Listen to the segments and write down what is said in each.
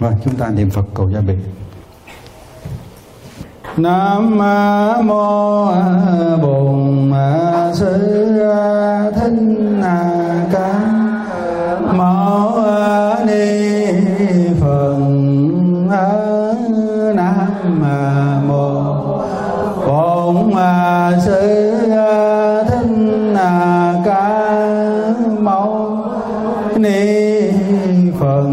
Vâng, chúng ta niệm Phật cầu gia biệt. Nam mô Bổn Sư Thích Ca Mâu Ni Phật. Nam mô Bổn Sư Thích Ca Mâu Ni Phật.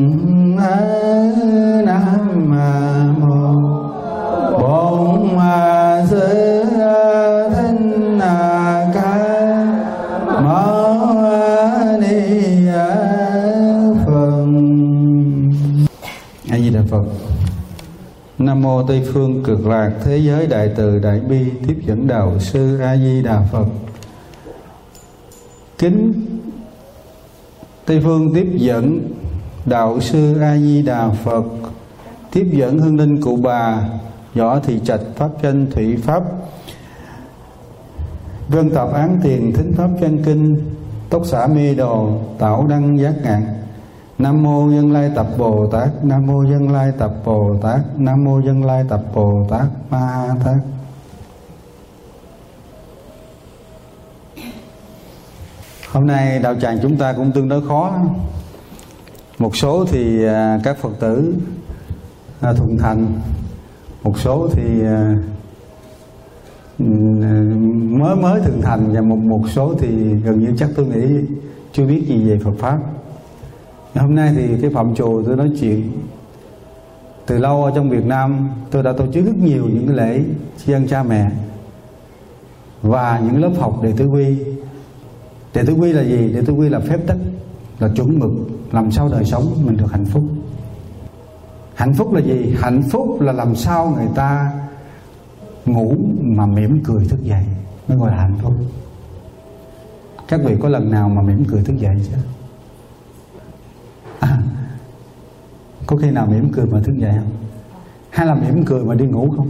Nam mô Bổn Sư Thích Ca Mâu Ni Phật. A Di Đà Phật. Nam mô Tây phương cực lạc thế giới đại từ đại bi tiếp dẫn đạo sư A Di Đà Phật. Kính Tây phương tiếp dẫn đạo sư A Di Đà Phật, tiếp dẫn hương linh cụ bà Võ Thị Trạch pháp danh Thủy Pháp, vân tập án tiền thính pháp chân kinh, tốc xả mê đồ tạo đăng giác ngạn. Nam mô Dân Lai Tập Bồ Tát. Nam mô Dân Lai Tập Bồ Tát. Nam mô Dân Lai Tập Bồ Tát Ma Tát. Hôm nay đạo tràng chúng ta cũng tương đối khó. Một số thì các Phật tử thuần thành, một số thì mới thuần thành, và một số thì gần như chắc tôi nghĩ chưa biết gì về Phật Pháp. Hôm nay thì cái phạm trù tôi nói chuyện từ lâu ở trong Việt Nam, tôi đã tổ chức rất nhiều những cái lễ tri ân cha mẹ và những lớp học đệ tử quy. Đệ tử quy là gì? Đệ tử quy là phép tắc, là chuẩn mực làm sao đời sống mình được hạnh phúc. Hạnh phúc là gì? Hạnh phúc là làm sao người ta ngủ mà mỉm cười thức dậy mới gọi là hạnh phúc. Các vị có lần nào mà mỉm cười thức dậy chưa? Có khi nào mỉm cười mà thức dậy không? Hay là mỉm cười mà đi ngủ không?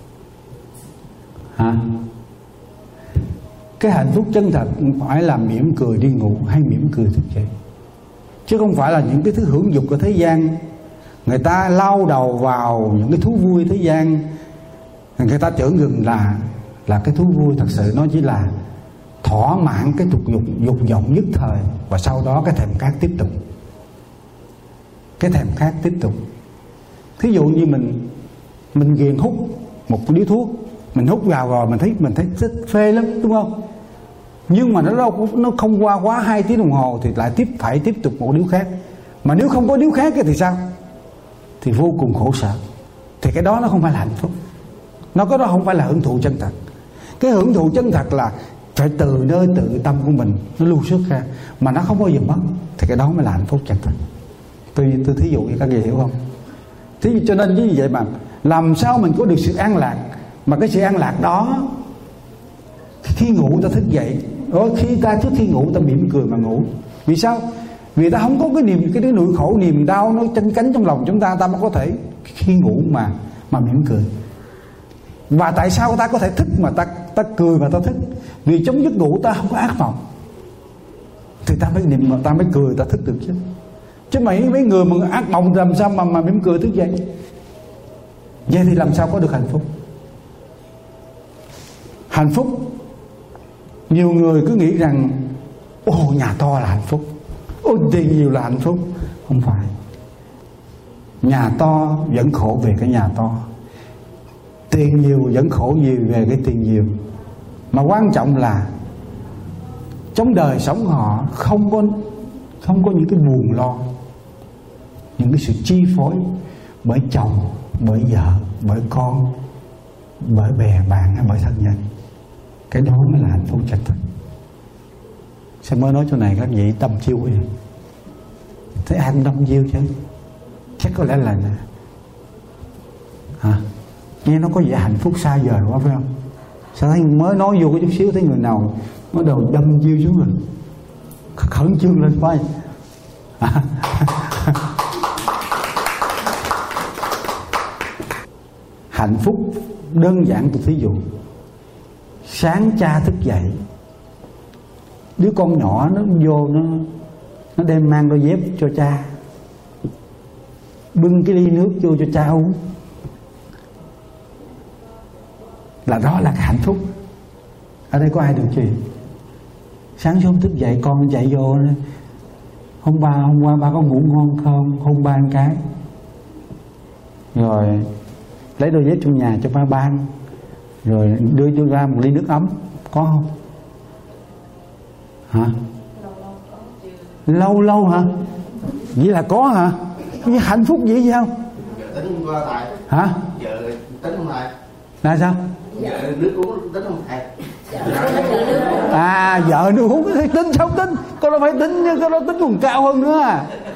Hả? Cái hạnh phúc chân thật phải là mỉm cười đi ngủ hay mỉm cười thức dậy, chứ không phải là những cái thứ hưởng dục của thế gian. Người ta lao đầu vào những cái thú vui thế gian, người ta tưởng rằng là cái thú vui. Thật sự nó chỉ là thỏa mãn cái dục vọng nhất thời, và sau đó cái thèm khát tiếp tục. Cái thèm khát tiếp tục. Thí dụ như mình ghiền hút một điếu thuốc, mình hút vào rồi mình thấy rất phê lắm, đúng không? Nhưng mà nó không qua quá 2 tiếng đồng hồ thì lại phải tiếp tục một điếu khác. Mà nếu không có điếu khác thì sao? Thì vô cùng khổ sở. Thì cái đó nó không phải là hạnh phúc. Cái đó không phải là hưởng thụ chân thật. Cái hưởng thụ chân thật là phải từ nơi tự tâm của mình nó lưu xuất ra, mà nó không bao giờ mất. Thì cái đó mới là hạnh phúc chân thật. Tôi thí dụ cho các vị hiểu không? Cho nên như vậy mà làm sao mình có được sự an lạc, mà cái sự an lạc đó khi ngủ ta thức dậy, trước khi ngủ ta mỉm cười mà ngủ. Vì sao? Vì ta không có cái nỗi khổ niềm đau nó chanh cánh trong lòng chúng ta, ta mới có thể khi ngủ mà mỉm cười. Và tại sao ta có thể thức mà ta cười mà ta thức? Vì trong giấc ngủ ta không có ác mộng, thì ta mới cười, ta thức được chứ. Chứ mấy người mà ác mộng làm sao mà mỉm cười thức dậy? Vậy thì làm sao có được hạnh phúc? Hạnh phúc, nhiều người cứ nghĩ rằng nhà to là hạnh phúc, tiền nhiều là hạnh phúc. Không phải. Nhà to vẫn khổ về cái nhà to, tiền nhiều vẫn khổ nhiều về cái tiền nhiều. Mà quan trọng là trong đời sống họ không có những cái buồn lo, những cái sự chi phối bởi chồng, bởi vợ, bởi con, bởi bè bạn hay bởi thân nhân. Cái đó mới là hạnh phúc chân thật. Sao mới nói chỗ này các vị tâm chiêu quá vậy? Thấy ai cũng tâm chiêu chứ. Chắc có lẽ là nghe nó có vẻ hạnh phúc xa vời quá phải không? Sao thấy mới nói vô có chút xíu thấy người nào nó đầu đâm chiêu xuống rồi, khẩn trương lên phải. Hạnh phúc đơn giản, tôi thí dụ sáng cha thức dậy, đứa con nhỏ nó vô nó đem mang đôi dép cho cha, bưng cái ly nước vô cho cha uống, là đó là hạnh phúc. Ở đây có ai được chưa? Sáng sớm thức dậy con chạy vô, hôm qua ba có ngủ ngon không, hôn ba một cái, rồi lấy đôi dép trong nhà cho ba ban, rồi đưa cho ra một ly nước ấm, có không? Hả? Lâu hả? Vậy là có hả? Cái hạnh phúc gì sao? Tính qua thầy. Hả? Vợ tính không thầy? Là sao? Vợ nước uống tính không thầy? À, vợ nước uống thì tính sao tính? Con đâu phải tính, con đâu tính còn cao hơn nữa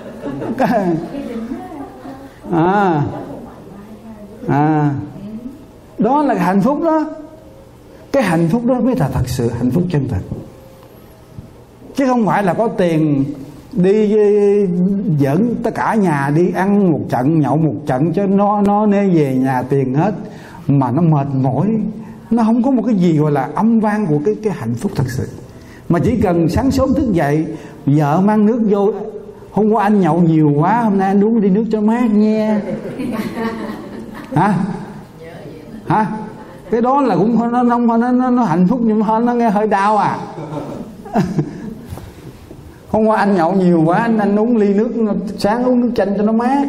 đó là hạnh phúc đó. Cái hạnh phúc đó mới là thật sự hạnh phúc chân thật, chứ không phải là có tiền đi dẫn tất cả nhà đi ăn một trận, nhậu một trận cho nó nê về nhà tiền hết mà nó mệt mỏi. Nó không có một cái gì gọi là âm vang của cái hạnh phúc thật sự. Mà chỉ cần sáng sớm thức dậy, vợ mang nước vô, hôm qua anh nhậu nhiều quá, hôm nay anh uống đi nước cho mát nha. Hả? Cái đó là cũng nó hạnh phúc, nhưng mà nó nghe hơi đau à. Hôm qua anh nhậu nhiều quá, anh uống ly nước, sáng uống nước chanh cho nó mát,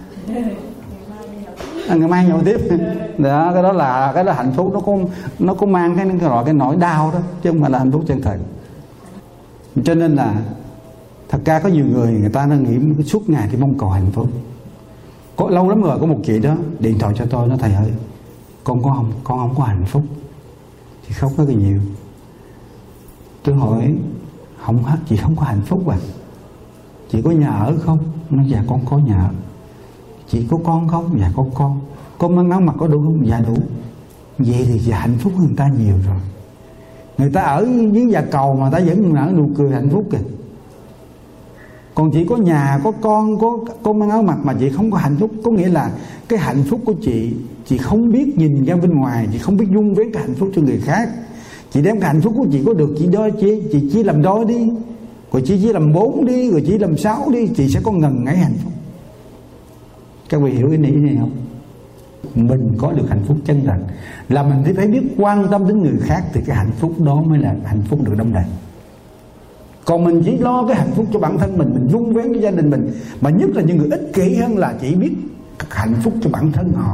ngày mai nhậu tiếp. Đó, cái đó hạnh phúc, nó có mang cái nỗi đau đó, chứ không phải là hạnh phúc chân thật. Cho nên là thật ra có nhiều người ta nó nghĩ suốt ngày thì mong cầu hạnh phúc. Có lâu lắm rồi có một chị đó điện thoại cho tôi, nói thầy ơi, con không có hạnh phúc. Chị khóc rất là nhiều. Tôi hỏi không hết, chị không có hạnh phúc à? Chị có nhà ở không? Nói dạ con có nhà ở. Chị có con không? Dạ có con. Con mang áo mặc có đủ không? Dạ đủ. Vậy thì chị hạnh phúc hơn người ta nhiều rồi. Người ta ở dưới nhà cầu mà ta vẫn nở nụ cười hạnh phúc kìa. Còn chị có nhà, có con mang áo mặc mà chị không có hạnh phúc, có nghĩa là cái hạnh phúc của chị không biết nhìn ra bên ngoài, chị không biết dung vén cái hạnh phúc cho người khác. Chị đem cái hạnh phúc của chị có được, chị chỉ làm đôi đi, rồi chị chỉ làm 4 đi, rồi chị làm 6 đi, chị sẽ có ngần ấy hạnh phúc. Các vị hiểu cái ý này không? Mình có được hạnh phúc chân thật là mình phải biết quan tâm đến người khác, thì cái hạnh phúc đó mới là hạnh phúc được đong đầy. Còn mình chỉ lo cái hạnh phúc cho bản thân mình vun vén cái gia đình mình, mà nhất là những người ích kỷ hơn là chỉ biết hạnh phúc cho bản thân họ.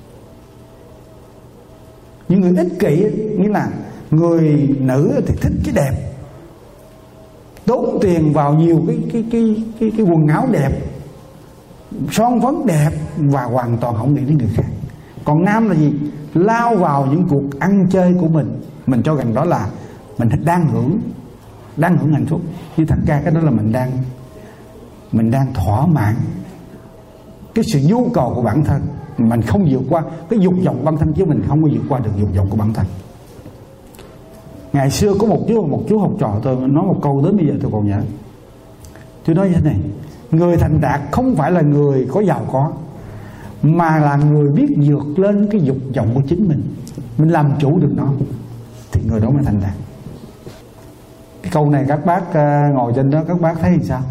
Những người ích kỷ nghĩa là người nữ thì thích cái đẹp, tốn tiền vào nhiều cái quần áo đẹp, son phấn đẹp, và hoàn toàn không nghĩ đến người khác. Còn nam là gì? Lao vào những cuộc ăn chơi của mình cho rằng đó là mình đang hưởng hạnh phúc. Nhưng thật ra cái đó là mình đang thỏa mãn cái sự nhu cầu của bản thân, mình không vượt qua cái dục vọng của bản thân, chứ mình không có vượt qua được dục vọng của bản thân. Ngày xưa có một chú học trò tôi nói một câu đến bây giờ tôi còn nhớ. Tôi nói như thế này: người thành đạt không phải là người có giàu có, mà là người biết vượt lên cái dục vọng của chính mình làm chủ được nó, thì người đó mới thành đạt. Cái câu này các bác ngồi trên đó, các bác thấy thì sao?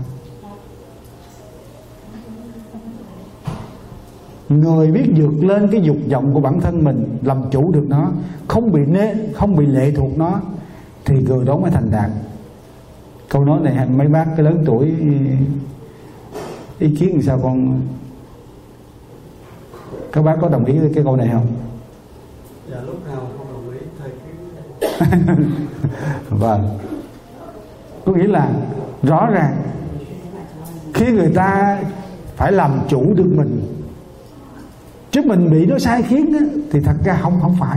Người biết vượt lên cái dục vọng của bản thân mình, làm chủ được nó, không bị lệ thuộc nó, thì người đó mới thành đạt. Câu nói này mấy bác cái lớn tuổi ý kiến làm sao con? Các bác có đồng ý với cái câu này không? Dạ lúc nào không đồng ý thầy cứ Vâng. Có nghĩa là rõ ràng khi người ta phải làm chủ được mình, chứ mình bị nó sai khiến á, thì thật ra không phải.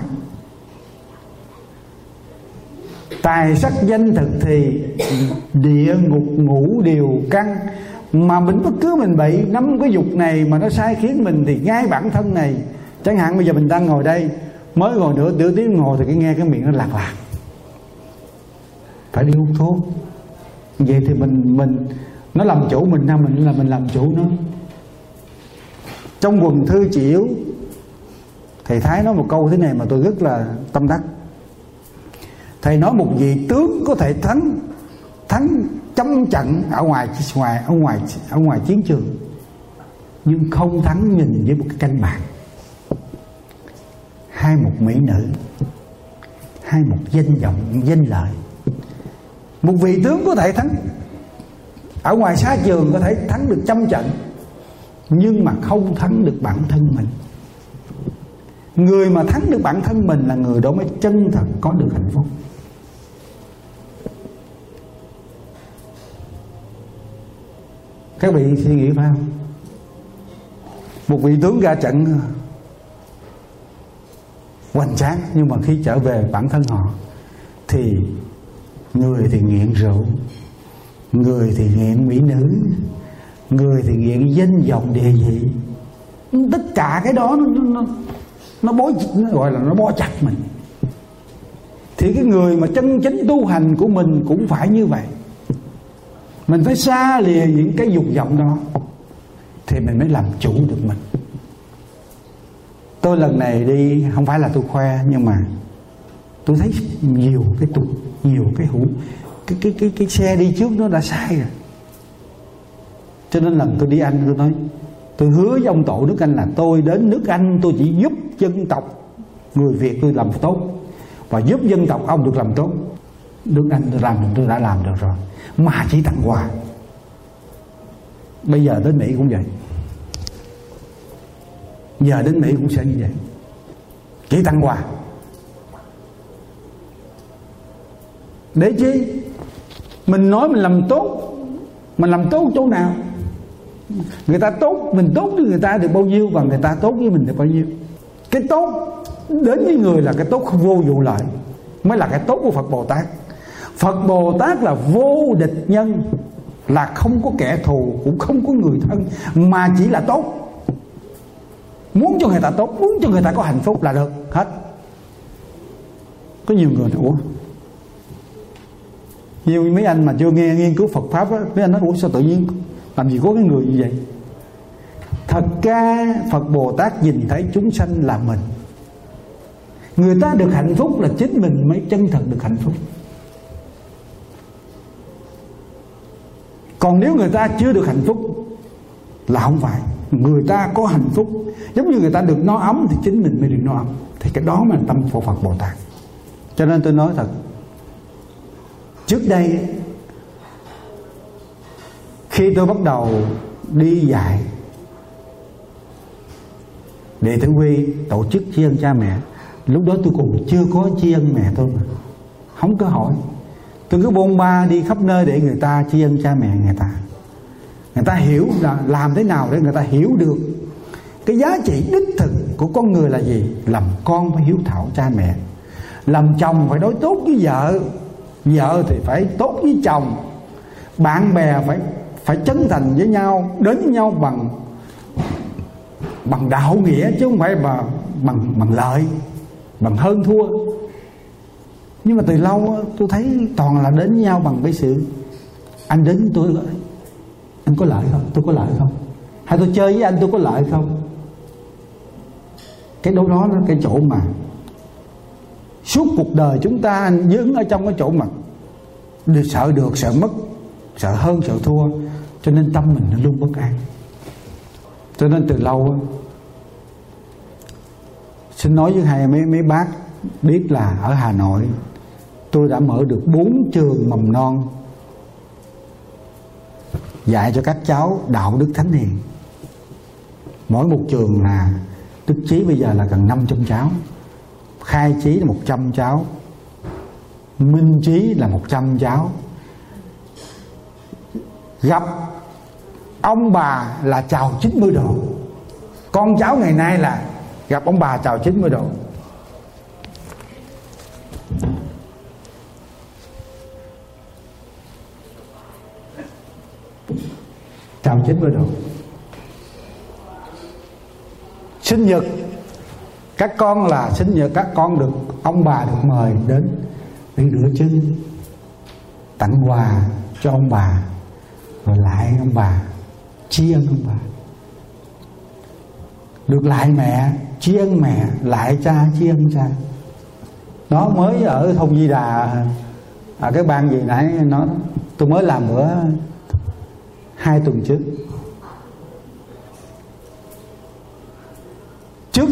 Tài sắc danh thực thì địa ngục ngũ đều căn. Mà mình bất cứ mình bị 5 cái dục này mà nó sai khiến mình, thì ngay bản thân này, chẳng hạn bây giờ mình đang ngồi đây, mới ngồi nửa tiếng ngồi thì nghe cái miệng nó lạc, phải đi hút thuốc. Vậy thì mình nó làm chủ mình hay mình làm chủ nó? Trong quần thư Chị Yếu, thầy Thái nói một câu thế này mà tôi rất là tâm đắc. Thầy nói một vị tướng có thể thắng trăm trận ở ngoài chiến trường, nhưng không thắng nhìn với một cái canh bạc, hay một mỹ nữ, hay một danh vọng, danh lợi. Một vị tướng có thể thắng ở ngoài xa trường, có thể thắng được 100 trận, nhưng mà không thắng được bản thân mình. Người mà thắng được bản thân mình là người đó mới chân thật có được hạnh phúc. Các vị suy nghĩ phải không? Một vị tướng ra trận hoành tráng, nhưng mà khi trở về bản thân họ thì người thì nghiện rượu, người thì nghiện mỹ nữ, người thì nghiện danh vọng địa vị. Tất cả cái đó nó gọi là nó bó chặt mình. Thì cái người mà chân chính tu hành của mình cũng phải như vậy. Mình phải xa lìa những cái dục vọng đó thì mình mới làm chủ được mình. Tôi lần này đi không phải là tôi khoe, nhưng mà tôi thấy nhiều cái xe đi trước nó đã sai rồi. Cho nên lần tôi đi Anh, tôi nói, tôi hứa với ông tổ nước Anh là tôi đến nước Anh tôi chỉ giúp dân tộc người Việt tôi làm tốt, và giúp dân tộc ông được làm tốt. Nước Anh tôi đã làm được rồi, mà chỉ tặng quà. Bây giờ đến Mỹ cũng vậy, giờ đến Mỹ cũng sẽ như vậy, chỉ tặng quà. Để chi? Mình nói mình làm tốt, mình làm tốt chỗ nào? Người ta tốt, mình tốt với người ta được bao nhiêu, và người ta tốt với mình được bao nhiêu. Cái tốt đến với người là cái tốt không vô vụ lợi, mới là cái tốt của Phật Bồ Tát. Phật Bồ Tát là vô địch nhân, là không có kẻ thù, cũng không có người thân, mà chỉ là tốt. Muốn cho người ta tốt, muốn cho người ta có hạnh phúc là được hết. Có nhiều người nói, ủa, nhiều mấy anh mà chưa nghe nghiên cứu Phật Pháp á, mấy anh nói, ủa sao tự nhiên làm gì có cái người như vậy? Thật ra Phật Bồ Tát nhìn thấy chúng sanh là mình. Người ta được hạnh phúc là chính mình mới chân thật được hạnh phúc. Còn nếu người ta chưa được hạnh phúc là không phải. Người ta có hạnh phúc, giống như người ta được no ấm thì chính mình mới được no ấm. Thì cái đó mới là tâm của Phật Bồ Tát. Cho nên tôi nói thật, trước đây khi tôi bắt đầu đi dạy đệ tử quy, tổ chức tri ân cha mẹ, lúc đó tôi còn chưa có tri ân mẹ tôi mà, không có hỏi. Tôi cứ bôn ba đi khắp nơi để người ta tri ân cha mẹ người ta hiểu là làm thế nào để người ta hiểu được cái giá trị đích thực của con người là gì. Làm con phải hiếu thảo cha mẹ, làm chồng phải đối tốt với vợ, vợ thì phải tốt với chồng, bạn bè phải chân thành với nhau, đến với nhau bằng đạo nghĩa, chứ không phải bằng lợi, bằng hơn thua. Nhưng mà từ lâu tôi thấy toàn là đến với nhau bằng cái sự anh đến với tôi, anh có lợi không, tôi có lợi không, hay tôi chơi với anh tôi có lợi không. Cái đó là cái chỗ mà suốt cuộc đời chúng ta dướng ở trong cái chỗ mà sợ được, sợ mất, sợ hơn, sợ thua, cho nên tâm mình nó luôn bất an. Cho nên từ lâu xin nói với hai mấy bác biết là ở Hà Nội tôi đã mở được 4 trường mầm non dạy cho các cháu đạo đức thánh hiền. Mỗi một trường là Đức Chí bây giờ là gần 500 cháu, Khai Chí là 100 cháu, Minh Chí là 100 cháu. Gặp ông bà là chào 90 độ. Con cháu ngày nay là gặp ông bà chào 90 độ. Chào 90 độ. Sinh nhật các con là sinh nhật các con được ông bà được mời đến để rửa chân, tặng quà cho ông bà, rồi lại ông bà, tri ân ông bà. Được lại mẹ, tri ân mẹ, lại cha, tri ân cha. Nó mới ở Thông Di Đà, ở cái ban gì nãy nó tôi mới làm bữa 2 tuần trước.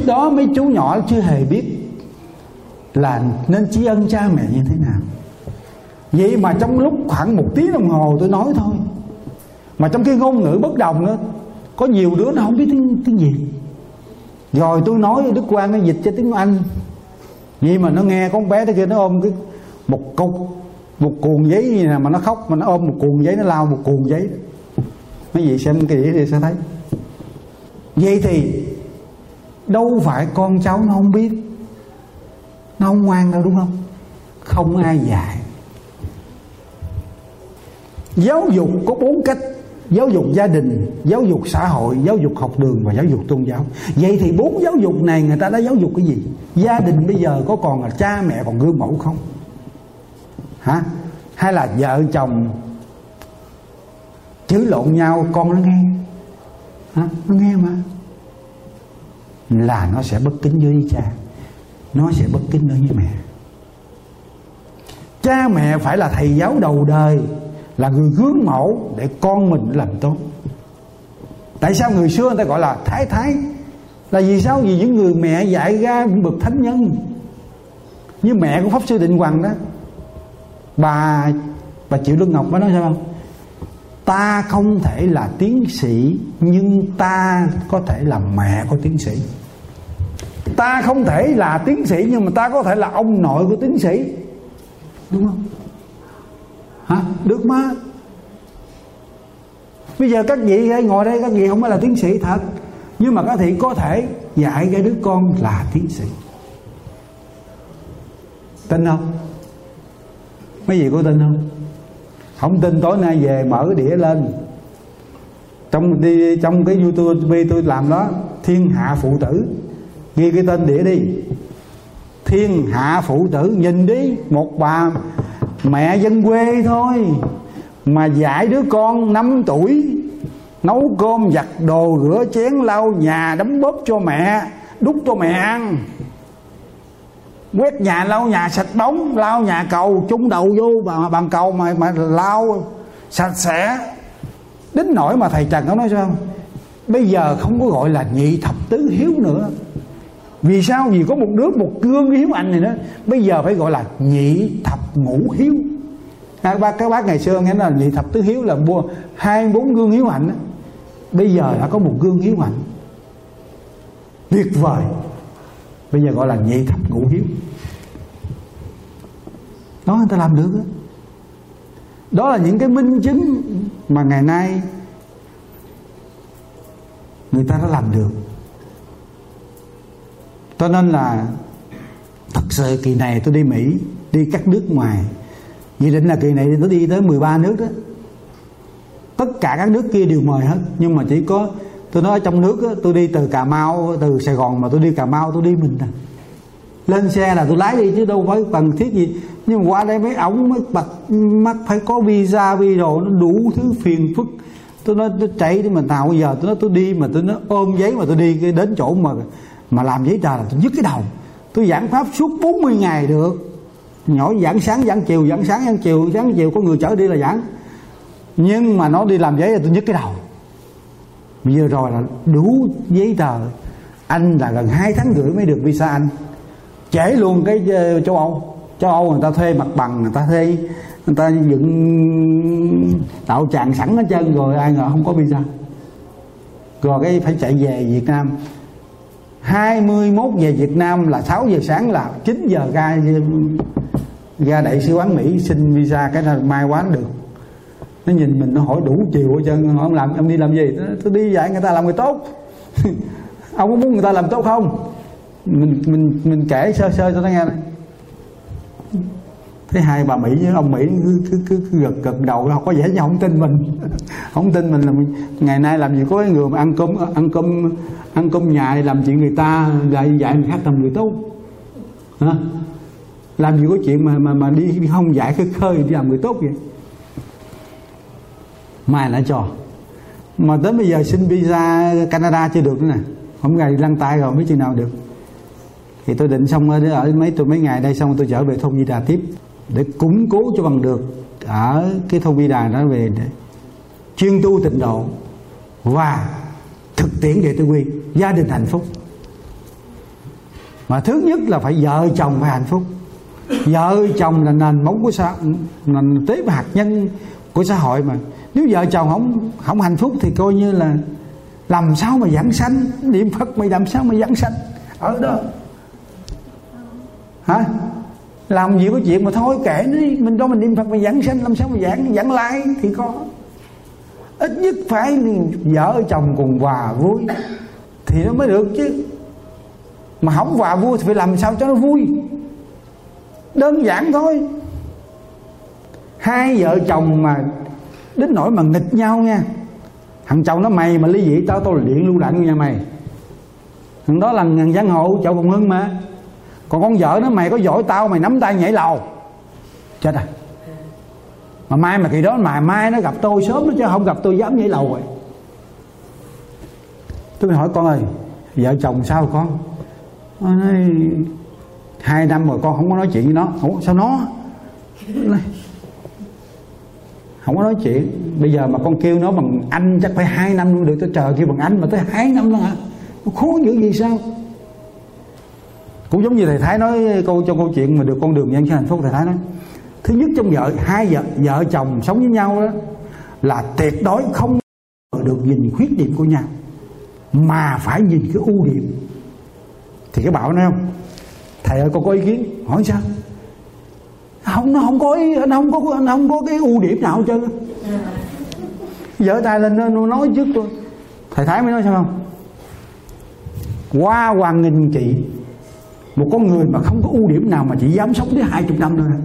đó mấy chú nhỏ chưa hề biết là nên tri ân cha mẹ như thế nào. Vậy mà trong lúc khoảng 1 tiếng đồng hồ tôi nói thôi, mà trong cái ngôn ngữ bất đồng nữa, có nhiều đứa nó không biết tiếng Việt. Rồi tôi nói Đức Quang nó dịch cho tiếng Anh, vậy mà nó nghe con bé kia nó ôm cái một cuộn giấy như này mà nó khóc, mà nó ôm một cuộn giấy, nó lao một cuộn giấy. Mấy vị xem cái đĩa thì sẽ thấy. Vậy thì đâu phải con cháu nó không biết, nó không ngoan đâu, đúng không? Không ai dạy. Giáo dục có 4 cách: giáo dục gia đình, giáo dục xã hội, giáo dục học đường và giáo dục tôn giáo. Vậy thì 4 giáo dục này người ta đã giáo dục cái gì? Gia đình bây giờ có còn là cha mẹ còn gương mẫu không? Hả? Hay là vợ chồng chửi lộn nhau con nó nghe? Hả? Nó nghe mà. Là nó sẽ bất kính với cha, nó sẽ bất kính đối với mẹ. Cha mẹ phải là thầy giáo đầu đời, là người gương mẫu để con mình làm tốt. Tại sao người xưa người ta gọi là thái? Là vì sao? Vì những người mẹ dạy ra bậc thánh nhân. Như mẹ của Pháp Sư Định Hoằng đó, bà Triệu Lương Ngọc, bà nói sao không? Ta không thể là tiến sĩ, nhưng ta có thể là mẹ của tiến sĩ. Ta không thể là tiến sĩ, nhưng mà ta có thể là ông nội của tiến sĩ. Đúng không? Hả? Được mà. Bây giờ các vị ngồi đây, các vị không phải là tiến sĩ thật, nhưng mà các vị có thể dạy cái đứa con là tiến sĩ. Tin không? Mấy vị có tin không? Không tin tối nay về mở cái đĩa lên, trong cái YouTube tôi làm đó, Thiên Hạ Phụ Tử, ghi cái tên đĩa đi, Thiên Hạ Phụ Tử. Nhìn đi, một bà mẹ dân quê thôi mà dạy đứa con 5 tuổi nấu cơm, giặt đồ, rửa chén, lau nhà, đấm bóp cho mẹ, đút cho mẹ ăn, quét nhà, lau nhà, sạch bóng, lau nhà cầu, chung đầu vô bàn cầu mà lau sạch sẽ. Đến nỗi mà thầy Trần có nói sao, bây giờ không có gọi là nhị thập tứ hiếu nữa. Vì sao? Vì có một gương hiếu hạnh này đó, bây giờ phải gọi là nhị thập ngũ hiếu. Các bác ngày xưa nghe là nhị thập tứ hiếu là 24 gương hiếu hạnh đó. Bây giờ đã có một gương hiếu hạnh tuyệt vời, bây giờ gọi là nhị thập ngũ hiếu. Đó người ta làm được đó. Đó là những cái minh chứng mà ngày nay người ta đã làm được. Cho nên là thật sự kỳ này tôi đi Mỹ, đi các nước ngoài, dự định là kỳ này tôi đi tới 13 nước đó. Tất cả các nước kia đều mời hết, nhưng mà chỉ có tôi nói ở trong nước đó, tôi đi từ Cà Mau, từ Sài Gòn mà tôi đi Cà Mau tôi đi mình à. Lên xe là tôi lái đi chứ đâu phải cần thiết gì. Nhưng mà qua đây mấy ổng mới bật mắt phải có visa, đồ, nó đủ thứ phiền phức. Tôi nói tôi chạy đi mà nào bây giờ tôi nói tôi đi mà tôi nói ôm giấy mà tôi đi đến chỗ mà làm giấy tờ là tôi nhức cái đầu. Tôi giảng pháp suốt 40 ngày được. Nhỏ giảng sáng giảng chiều, giảng sáng giảng chiều, sáng chiều có người chở đi là giảng. Nhưng mà nó đi làm giấy là tôi nhức cái đầu. Vừa rồi là đủ giấy tờ. Anh là gần 2 tháng rưỡi mới được visa anh. Trễ luôn cái châu Âu. Châu Âu người ta thuê mặt bằng, người ta dựng đạo tràng sẵn hết trơn rồi, ai ngờ không có visa. Rồi cái phải chạy về Việt Nam. 21 về Việt Nam là 6 giờ sáng, là 9 giờ ra đại sứ quán Mỹ xin visa. Cái là may quá được. Nó nhìn mình nó hỏi đủ chiều hết trơn. Ông làm, ông đi làm gì? Tôi đi dạy người ta làm người tốt. Ông có muốn người ta làm tốt không? Mình kể sơ cho nó nghe này. Thấy hai bà Mỹ với ông Mỹ cứ gật đầu, không có vẻ như không tin mình. Không tin mình là ngày nay làm gì có cái người mà ăn cơm nhà làm chuyện người ta dạy người khác làm người tốt. Hả? Làm gì có chuyện mà đi không dạy khơi đi làm người tốt vậy. Mai lại cho. Mà đến bây giờ xin visa Canada chưa được nữa nè. Không ngày lăn tay rồi mấy chừng nào được. Thì tôi định xong ở mấy ngày đây, xong tôi trở về Thôn Di Đà tiếp để củng cố cho bằng được ở cái Thôn Di Đà đó, về để chuyên tu tịnh độ và thực tiễn đệ tử quy, gia đình hạnh phúc. Mà thứ nhất là phải vợ chồng phải hạnh phúc. Vợ chồng là nền móng của nền tế bào hạt nhân của xã hội mà. Nếu vợ chồng không hạnh phúc thì coi như là làm sao mà giảng sanh. Niệm Phật mày làm sao mà giảng sanh ở đó hả? Làm gì có chuyện mà thôi kệ nó đi. Mình đó mình niệm Phật mà giảng sanh, làm sao mà giảng lai thì có. Ít nhất phải vợ chồng cùng hòa vui thì nó mới được chứ. Mà không hòa vui thì phải làm sao cho nó vui. Đơn giản thôi. Hai vợ chồng mà đến nỗi mà nghịch nhau nha, thằng chồng nó mày mà ly dị tao là điện lưu đạn nha mày. Thằng đó là ngàn giang hộ Chậu Phùng Hưng mà. Còn con vợ nó mày có giỏi tao mày nắm tay nhảy lầu chết rồi. Mà mai mà kỳ đó mà mai nó gặp tôi sớm nó chứ không gặp tôi dám nhảy lầu rồi. Tôi mới hỏi con ơi vợ chồng sao con? Nó nói 2 năm rồi con không có nói chuyện với nó. Ủa sao nó không có nói chuyện? Bây giờ mà con kêu nó bằng anh chắc phải 2 năm luôn được. Tới trời kêu bằng anh mà tới 2 năm nữa hả? Nó khó dữ gì sao? Cũng giống như thầy Thái nói trong câu chuyện mà được con đường nhân sinh hạnh phúc. Thầy Thái nói thứ nhất trong hai vợ chồng sống với nhau đó là tuyệt đối không được nhìn khuyết điểm của nhau mà phải nhìn cái ưu điểm. Thì cái bảo nói không thầy ơi con có ý kiến. Hỏi sao? Nó không có cái ưu điểm nào hết trơn. Vợ tay lên nó nói trước tôi. Thầy Thái mới nói sao không? Qua hoàng nghìn chị một con người mà không có ưu điểm nào mà chị dám sống tới 20 năm nữa.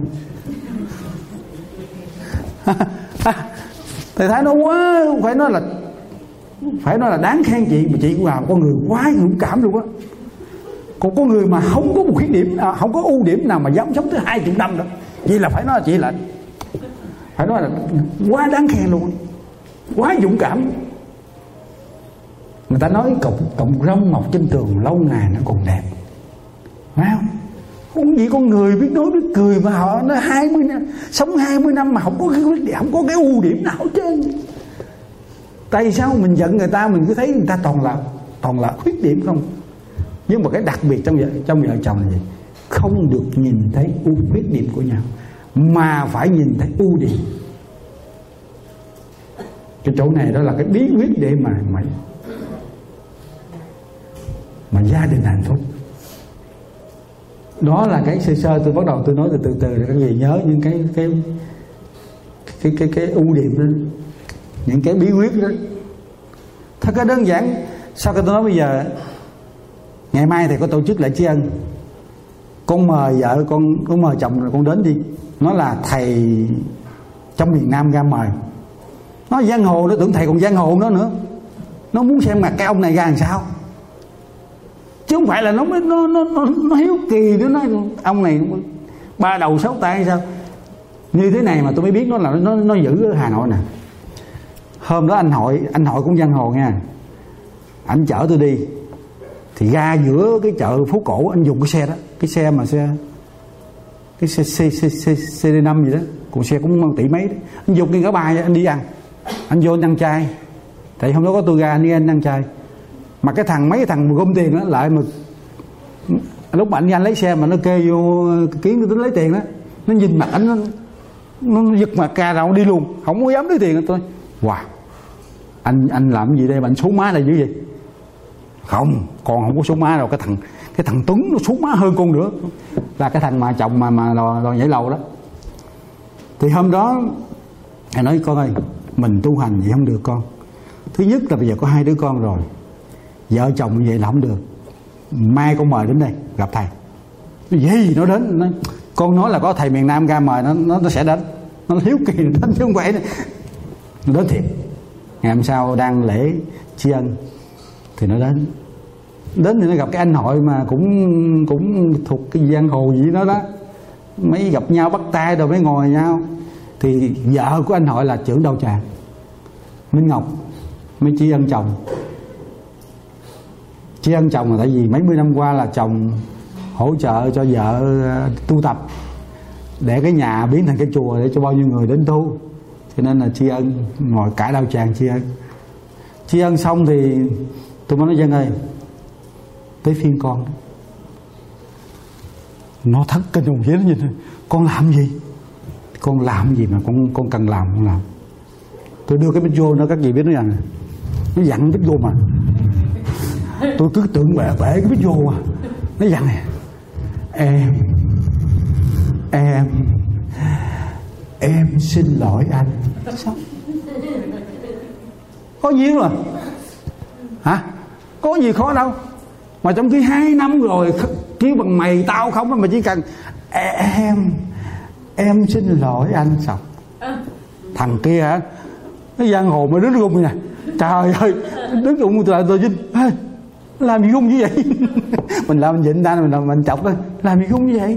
Thầy Thái nói quá, phải nói là đáng khen chị. Mà chị cũng là con người quá dũng cảm luôn á. Còn có người mà không có một khuyết điểm, không có ưu điểm nào mà dám sống tới 20 năm nữa. Vậy là phải nói là chị là phải nói là quá đáng khen luôn, quá dũng cảm. Người ta nói cọng rong mọc trên tường lâu ngày nó còn đẹp, phải không? Không gì con người biết nói biết cười mà họ nó 20 năm, sống 20 năm mà không có cái khuyết điểm, không có cái ưu điểm nào hết trơn. Tại sao mình giận người ta mình cứ thấy người ta toàn là khuyết điểm không? Nhưng mà cái đặc biệt trong vợ chồng là gì? Không được nhìn thấy khuyết điểm của nhau mà phải nhìn thấy ưu điểm. Cái chỗ này đó là cái bí quyết để mà gia đình hạnh phúc. Đó là cái sơ tôi bắt đầu tôi nói từ từ để các vị nhớ những cái ưu điểm đó, những cái bí quyết đó. Thật là đơn giản. Sao tôi nói bây giờ ngày mai thì có tổ chức lễ tri ân, con mời vợ con mời chồng rồi con đến đi. Nó là thầy trong miền Nam ra mời. Nó giang hồ, nó tưởng thầy còn giang hồ nữa. Nó muốn xem mặt cái ông này ra làm sao, chứ không phải là nó hiếu kỳ. Nó nói ông này 3 đầu 6 tay hay sao. Như thế này mà tôi mới biết nó giữ ở Hà Nội nè. Hôm đó anh hội cũng giang hồ nha. Anh chở tôi đi thì ra giữa cái chợ phố cổ, anh dùng cái xe đó, cái xe CD5 gì đó, còn xe cũng 1 tỷ mấy đó. Anh dùng cái ngã ba anh đi ăn, anh vô anh ăn chay. Tại hôm đó có tôi ra anh đi anh ăn chay. Mà cái mấy thằng mà gom tiền đó lại mà lúc mà anh lấy xe mà nó kê vô kiến nó tính lấy tiền đó, nó nhìn mặt anh nó giật mặt ca ra đi luôn, không có dám lấy tiền. Tôi wow, anh làm cái gì đây mà anh số má là dữ vậy? Không, con không có số má đâu. Cái thằng Tuấn nó số má hơn con nữa, là cái thằng mà chồng mà đòi nhảy lầu đó. Thì hôm đó thầy nói con ơi, mình tu hành vậy không được con. Thứ nhất là bây giờ có 2 đứa con rồi, vợ chồng như vậy là không được. Mai con mời đến đây gặp thầy. Gì nó đến, con nói là có thầy miền Nam ra mời nó sẽ đến. Nó hiếu kỳ nó đến chứ không phải nó đến thiệt. Ngày hôm sau đang lễ tri ân thì nó đến thì nó gặp cái anh hội mà cũng thuộc cái giang hồ gì đó đó. Mấy gặp nhau bắt tay rồi mới ngồi nhau. Thì vợ của anh hội là trưởng đạo tràng Minh Ngọc mới tri ân chồng. Tri ân chồng là tại vì mấy mươi năm qua là chồng hỗ trợ cho vợ tu tập để cái nhà biến thành cái chùa để cho bao nhiêu người đến tu, cho nên là tri ân, ngồi cả đạo tràng tri ân. Tri ân xong thì tôi mới nói dân ơi, tới phiên con. Nó thất kinh khủng khiếp, nó nhìn con làm gì? Con làm gì mà con cần làm con làm. Tôi đưa cái mic vô nó, các vị biết nó rằng nó dặn mic vô mà. Tôi cứ tưởng bẻ cái mic vô mà. Nó dặn này: Em xin lỗi anh. Sao? Có duyên rồi hả? Có gì khó đâu. Mà trong khi 2 năm rồi kêu bằng mày tao không, mà chỉ cần em xin lỗi anh. Sao? Thằng kia hả? Nó giang hồ mà đứng rung nè. Trời ơi, đứng rung tôi Vinh làm gì rung như vậy? Mình làm mình nhịn ta, mình chọc đó, làm gì rung như vậy?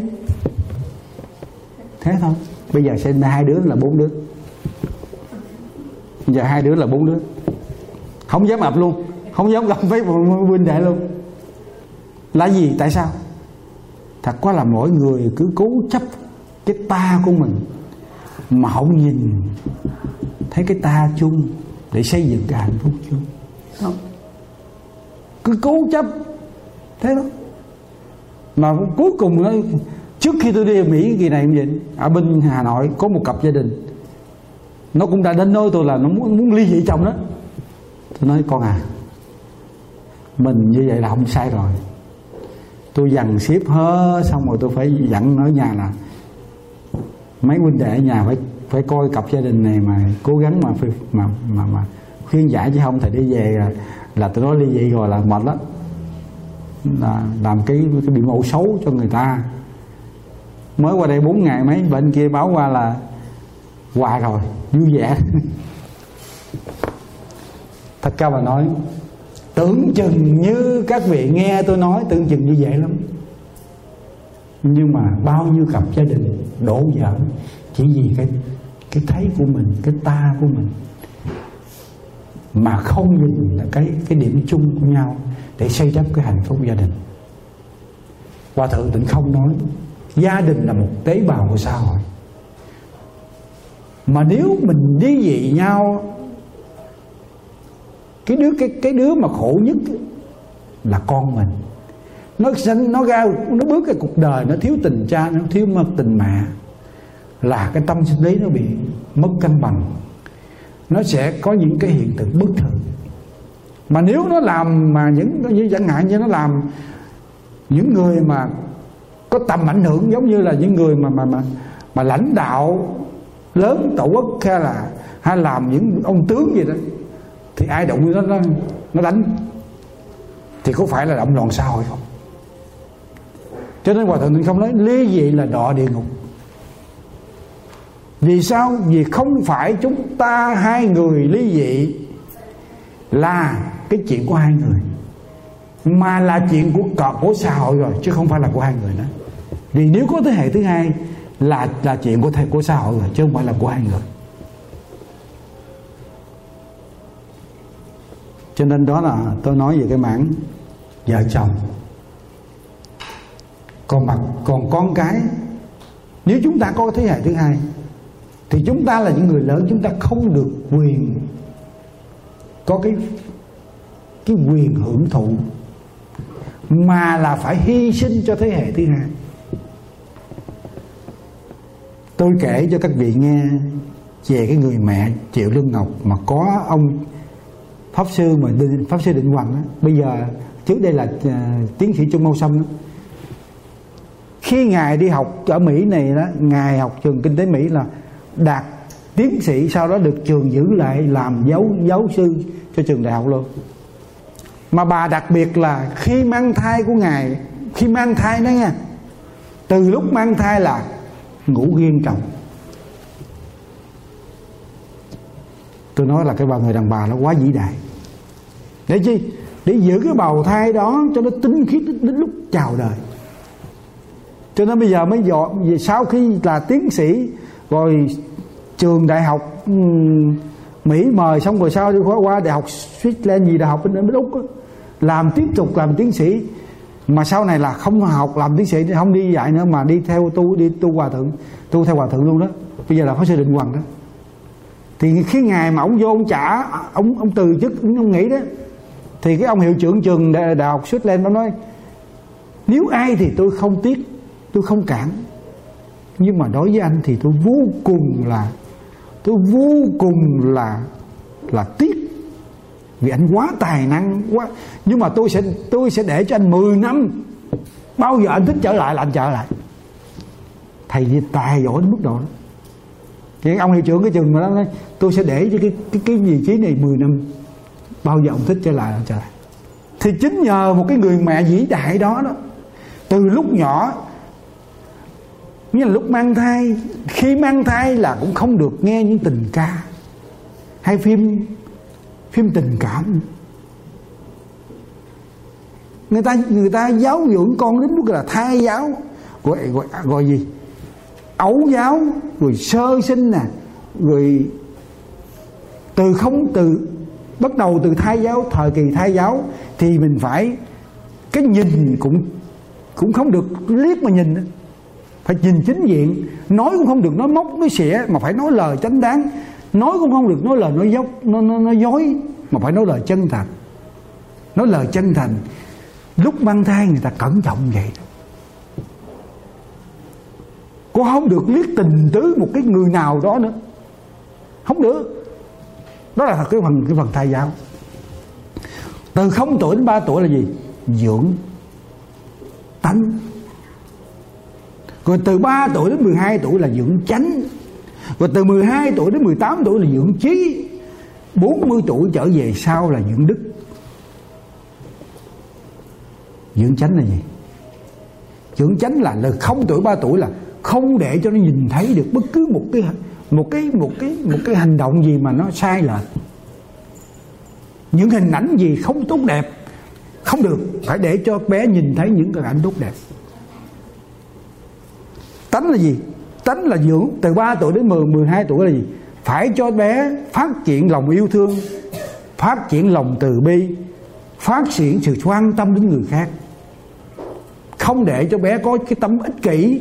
Thế thôi. Bây giờ sinh 2 đứa là 4 đứa. Bây giờ 2 đứa là 4 đứa. Không dám ập luôn, không dám gặp với huynh đệ luôn. Là gì? Tại sao? Thật quá là mỗi người cứ cố chấp cái ta của mình mà không nhìn thấy cái ta chung để xây dựng cái hạnh phúc chung. Không. Cứ cố chấp thế đó. Mà cuối cùng nó, trước khi tôi đi ở Mỹ kỳ này cũng vậy, ở bên Hà Nội có một cặp gia đình, nó cũng đã đến nơi tôi là nó muốn ly dị chồng đó. Tôi nói con à, mình như vậy là không sai rồi. Tôi dằn xếp hết xong rồi tôi phải dặn ở nhà là mấy huynh đệ ở nhà phải coi cặp gia đình này mà cố gắng mà khuyên giải, chứ không thì đi về là tôi nói ly dị rồi là mệt lắm, là làm cái biểu mẫu xấu cho người ta. Mới qua đây 4 ngày mấy bên kia báo qua là hoài rồi, vui vẻ. Thật cao mà nói, tưởng chừng như các vị nghe tôi nói tưởng chừng như vậy lắm, nhưng mà bao nhiêu cặp gia đình đổ vỡ chỉ vì cái thấy của mình, cái ta của mình, mà không nhìn là cái điểm chung của nhau để xây đắp cái hạnh phúc gia đình. Hòa thượng Tịnh Không nói gia đình là một tế bào của xã hội, mà nếu mình ly dị nhau, cái đứa mà khổ nhất là con mình. Nó bước cái cuộc đời nó thiếu tình cha, nó thiếu tình mẹ, là cái tâm sinh lý nó bị mất cân bằng, nó sẽ có những cái hiện tượng bất thường. Mà nếu nó làm mà như chẳng hạn như nó làm những người mà có tầm ảnh hưởng, giống như là những người mà lãnh đạo lớn tổ quốc, hay làm những ông tướng gì đó, thì ai động nó đánh thì có phải là động loạn xã hội không? Cho nên Hòa thượng Tịnh Không nói ly dị là đọa địa ngục. Vì sao? Vì không phải chúng ta 2 người ly dị là cái chuyện của 2 người, mà là chuyện của xã hội rồi, chứ không phải là của 2 người nữa. Vì nếu có thế hệ thứ hai là chuyện của xã hội rồi, chứ không phải là của 2 người. Cho nên đó là tôi nói về cái mảng vợ chồng. Còn con cái, nếu chúng ta có thế hệ thứ hai thì chúng ta là những người lớn, chúng ta không được quyền có cái quyền hưởng thụ, mà là phải hy sinh cho thế hệ thứ hai. Tôi kể cho các vị nghe về cái người mẹ Triệu Lương Ngọc mà có ông Pháp Sư Định Hoằng đó. Bây giờ trước đây là tiến sĩ Trung Mâu Sâm đó. Khi Ngài đi học ở Mỹ này đó, Ngài học trường kinh tế Mỹ là đạt tiến sĩ, sau đó được trường giữ lại làm giáo sư cho trường đại học luôn. Mà bà đặc biệt là khi mang thai của Ngài, khi mang thai đó nha, từ lúc mang thai là ngủ nghiêm trọng. Tôi nói là cái bà người đàn bà nó quá vĩ đại. Để chi? Để giữ cái bào thai đó cho nó tinh khiết đến lúc chào đời. Cho nên bây giờ mới dọn, sau khi là tiến sĩ rồi trường đại học Mỹ mời xong rồi sau đi qua đại học Switzerland gì, đại học bên Úc đó, tiếp tục làm tiến sĩ, mà sau này là không học làm tiến sĩ, không đi dạy nữa mà đi tu hòa thượng, tu theo hòa thượng luôn đó. Bây giờ là Pháp Sư Định Hoằng đó. Thì khi Ngài mà ông vô ông từ chức, ông nghỉ đó, thì cái ông hiệu trưởng trường đại học Switzerland nó nói nếu ai thì tôi không tiếc tôi không cản. Nhưng mà đối với anh thì tôi vô cùng là tiếc, vì anh quá tài năng quá. Nhưng mà tôi sẽ để cho anh 10 năm, bao giờ anh thích trở lại là anh trở lại. Thầy gì tài giỏi đến mức độ đó. Thì ông hiệu trưởng cái trường mà đó nói, tôi sẽ để cho cái vị trí này 10 năm, bao giờ ông thích trở lại là trở lại. Thì chính nhờ một cái người mẹ vĩ đại đó đó, từ lúc nhỏ, như là lúc mang thai, khi mang thai là cũng không được nghe những tình ca hay phim tình cảm. Người ta giáo dưỡng con đến mức là thai giáo, gọi gì, ấu giáo, rồi sơ sinh nè, rồi bắt đầu từ thai giáo, thời kỳ thai giáo thì mình phải, cái nhìn cũng không được liếc mà nhìn, phải nhìn chính diện, nói cũng không được nói móc nói xỉa, mà phải nói lời chánh đáng, nói cũng không được nói lời nói dốc, nó dối, mà phải nói lời chân thật, nói lời chân thành. Lúc mang thai người ta cẩn trọng vậy, cô không được liếc tình tứ một cái người nào đó nữa, không được. Đó là cái phần thai giáo. Từ 0 tuổi đến 3 tuổi là gì? Dưỡng tánh. Rồi từ 3 tuổi đến 12 tuổi là dưỡng chánh. Rồi từ 12 tuổi đến 18 tuổi là dưỡng trí. 40 tuổi trở về sau là dưỡng đức. Dưỡng chánh là gì? Dưỡng chánh là từ 0 tuổi 3 tuổi là không để cho nó nhìn thấy được bất cứ một cái hành động gì mà nó sai lệch. Những hình ảnh gì không tốt đẹp không được, phải để cho bé nhìn thấy những hình ảnh tốt đẹp. Tánh là gì? Tánh là dưỡng từ 3 tuổi đến 12 tuổi là gì? Phải cho bé phát triển lòng yêu thương, phát triển lòng từ bi, phát triển sự quan tâm đến người khác. Không để cho bé có cái tâm ích kỷ.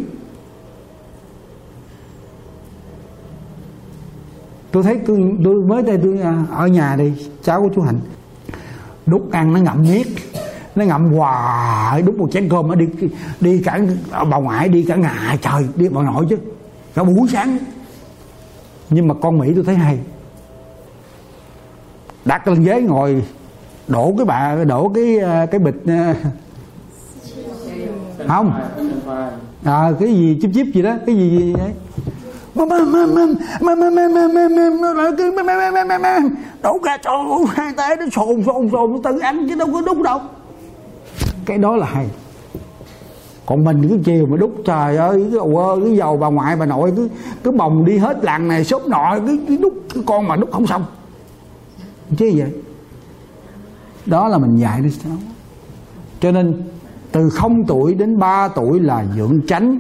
Tôi thấy tôi mới đây tôi ở nhà đi, cháu của chú Hạnh đút ăn nó ngậm miết, nó ngậm hoài, đút một chén cơm nó đi cả bà ngoại, đi cả ngày trời, đi bà nội chứ cả buổi sáng. Nhưng mà con Mỹ tôi thấy hay, đặt lên ghế ngồi, đổ cái bịch không cái gì chip gì đó, cái gì vậy, đổ ra cho hai tay nó sồn nó tự ăn chứ đâu có đút đâu. Cái đó là hay. Còn mình cứ chiều mà đút, trời ơi cái dầu bà ngoại bà nội cứ bồng đi hết làng này xốp nọ, cứ đút cái con mà đút không xong chứ gì vậy. Đó là mình dạy nó sao. Cho nên từ 0 tuổi đến 3 tuổi là dưỡng chánh.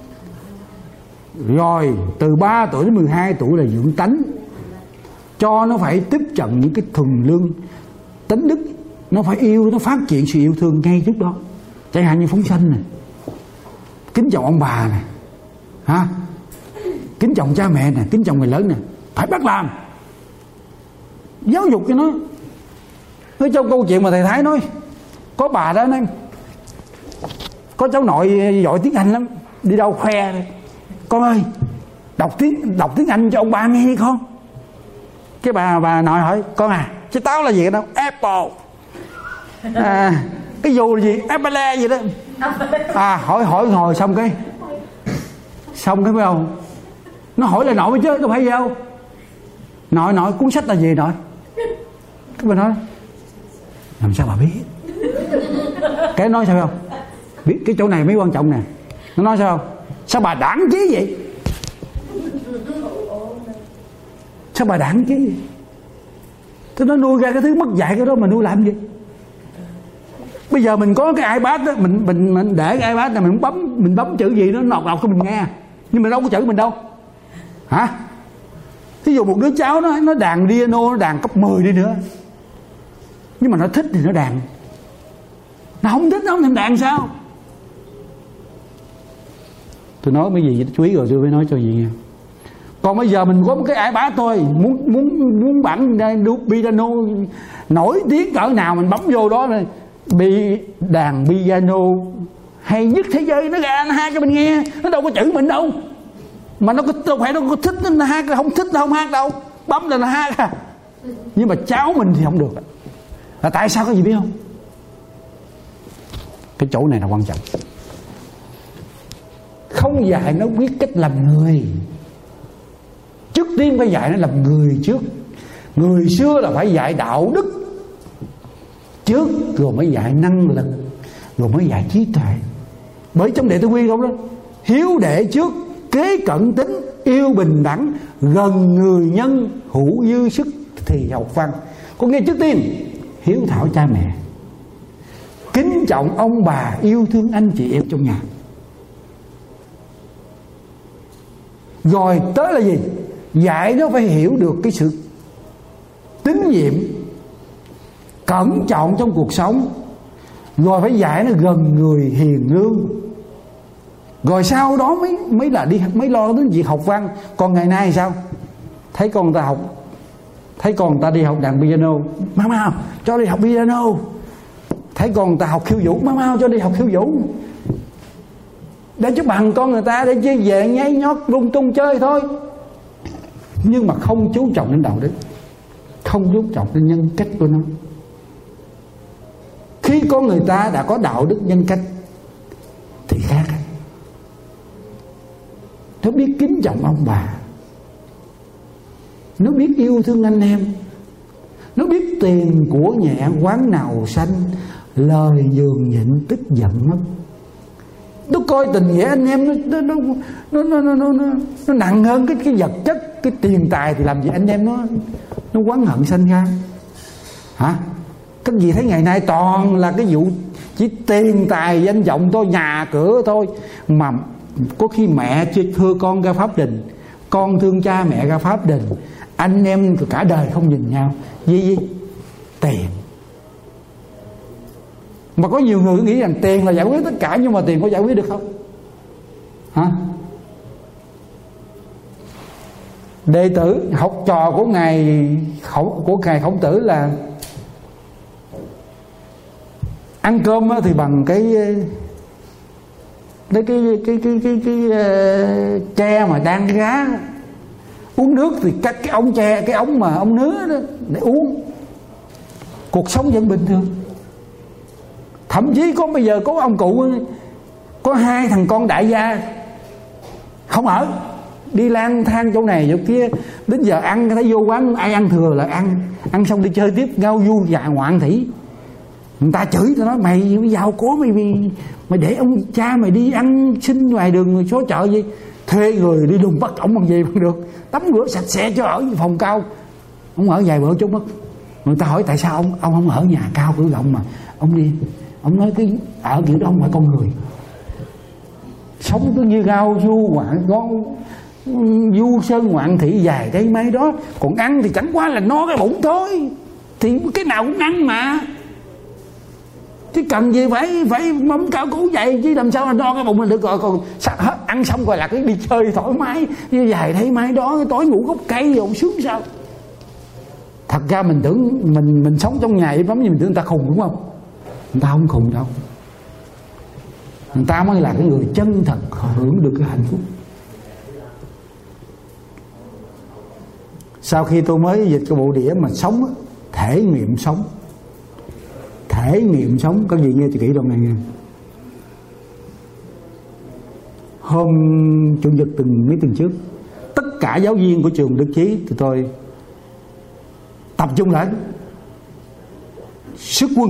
Rồi từ 3 tuổi đến 12 tuổi là dưỡng tánh. Cho nó phải tiếp cận những cái thuần lương tánh đức. Nó phải yêu, nó phát triển sự yêu thương ngay trước đó. Chẳng hạn như phóng sanh này, kính trọng ông bà này, ha, kính trọng cha mẹ này, kính trọng người lớn này, phải bắt làm. Giáo dục cho nó. Nói trong câu chuyện mà thầy Thái nói, có bà đó nói, có cháu nội giỏi tiếng Anh lắm, đi đâu khoe đây, con ơi đọc tiếng Anh cho ông ba nghe đi con. Cái bà nội hỏi, con à, trái táo là gì đâu? Apple. Cái dù là gì? Apple gì đó. Hỏi ngồi xong cái phải không? Nó hỏi là nội chứ đâu phải gì đâu. Nội cuốn sách là gì nội? Cái bà nói, làm sao bà biết? Cái nói sao không? Biết cái chỗ này mới quan trọng nè. Nó nói sao không? Sao bà đảng trí vậy? Sao bà đảng trí vậy? Tôi nói nuôi ra cái thứ mất dạy cái đó mà nuôi làm gì? Bây giờ mình có cái iPad đó, mình để cái iPad này mình bấm chữ gì nó đọc cho mình nghe, nhưng mà đâu có chữ mình đâu, hả? Thí dụ một đứa cháu nó đàn piano, nó đàn cấp 10 đi nữa, nhưng mà nó thích thì nó đàn, nó không thích nó không thèm đàn sao? Tôi nói mấy gì chú ý rồi tôi mới nói cho gì nghe. Còn bây giờ mình có một cái iPad thôi, muốn bản piano nổi tiếng cỡ nào mình bấm vô đó rồi, đàn piano hay nhất thế giới, nó ra nó hát cho mình nghe, nó đâu có chửi mình đâu, mà nó đâu phải nó có thích nó hát, nó không thích nó không hát đâu, bấm là nó hát à. Nhưng mà cháu mình thì không được. Là tại sao có gì biết không? Cái chỗ này là quan trọng. Không dạy nó biết cách làm người. Trước tiên phải dạy nó làm người trước. Người xưa là phải dạy đạo đức trước, rồi mới dạy năng lực, rồi mới dạy trí tuệ. Bởi trong Đệ Tử Quy không đó, hiếu đệ trước, kế cận tính, yêu bình đẳng, gần người nhân, hữu dư sức thì học văn. Có nghe trước tiên hiếu thảo cha mẹ, kính trọng ông bà, yêu thương anh chị em trong nhà. Rồi tới là gì? Dạy nó phải hiểu được cái sự tín nhiệm, cẩn trọng trong cuộc sống. Rồi phải dạy nó gần người, hiền lương. Rồi sau đó mới lo đến việc học văn. Còn ngày nay sao? Thấy con ta đi học đàn piano, mau cho đi học piano. Thấy con ta học khiêu vũ, mau cho đi học khiêu vũ, để cho bằng con người ta, để chơi về nháy nhót lung tung chơi thôi. Nhưng mà không chú trọng đến đạo đức, không chú trọng đến nhân cách của nó. Khi con người ta đã có đạo đức nhân cách thì khác. Nó biết kính trọng ông bà, nó biết yêu thương anh em, nó biết tiền của nhẹ quán nào sanh, lời nhường nhịn tức giận mất. Nó coi tình nghĩa anh em nó nặng hơn cái vật chất, cái tiền tài, thì làm gì anh em nó oán hận sanh ra hả? Cái gì thấy ngày nay toàn là cái vụ chỉ tiền tài danh vọng thôi, nhà cửa thôi. Mà có khi mẹ thưa con ra pháp đình, con thương cha mẹ ra pháp đình, anh em cả đời không nhìn nhau. Gì? Tiền. Mà có nhiều người nghĩ rằng tiền là giải quyết tất cả, nhưng mà tiền có giải quyết được không? Hả? Đệ tử học trò của ngài Khổng Tử là ăn cơm thì bằng cái tre mà đang gá, uống nước thì cắt cái ống tre, cái ống mà ống nứa đó để uống. Cuộc sống vẫn bình thường. Thậm chí có bây giờ có ông cụ có 2 thằng con đại gia không ở, đi lang thang chỗ này chỗ kia, đến giờ ăn thấy vô quán ai ăn thừa là ăn xong đi chơi tiếp, ngao du và ngoạn thủy. Người ta chửi, tao nói mày giàu có, mày để ông cha mày đi ăn xin ngoài đường người số chợ gì, thuê người đi đùng bắt ổng bằng gì bằng được, tắm rửa sạch sẽ cho ở phòng cao. Ông ở vài bữa chút mất. Người ta hỏi tại sao ông không ở nhà cao cửa rộng mà ông đi. Ông nói cái ở kiểu đó không phải con người. Sống cứ như ngao du ngoạn du sơn ngoạn thị dài cái mấy đó. Còn ăn thì chẳng qua là no cái bụng thôi, thì cái nào cũng ăn mà, chứ cần gì phải mắm cao cú vậy, chứ làm sao mà no cái bụng là được rồi. Còn ăn xong rồi là cái đi chơi thoải mái như dài thấy mấy đó, tối ngủ gốc cây rồi sướng sao? Thật ra mình tưởng mình sống trong nhà im lắm, nhưng mình tưởng người ta khùng đúng không? Người ta không khùng đâu. Người ta mới là cái người chân thật hưởng được cái hạnh phúc. Sau khi tôi mới dịch cái bộ đĩa mà sống, thể nghiệm sống, các gì nghe cho kỹ đoạn này nghe. Hôm Chủ nhật mấy tuần trước, tất cả giáo viên của trường Đức Chí thì tôi tập trung lại xuất quân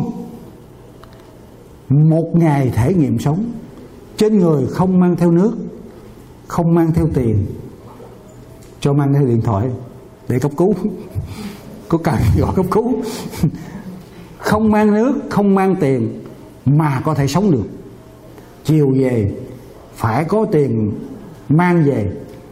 1 ngày thể nghiệm sống. Trên người không mang theo nước, không mang theo tiền, cho mang theo điện thoại để cấp cứu có cần gọi cấp cứu. Không mang nước, không mang tiền mà có thể sống được. Chiều về phải có tiền mang về.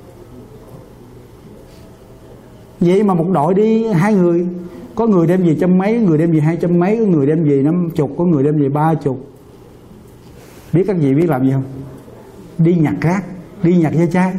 Vậy mà một đội đi 2 người, có người đem về 100 mấy, người đem về 200 mấy, có người đem về 50, có người đem về 30. Biết các vị biết làm gì không? Đi nhặt rác, đi nhặt ve chai.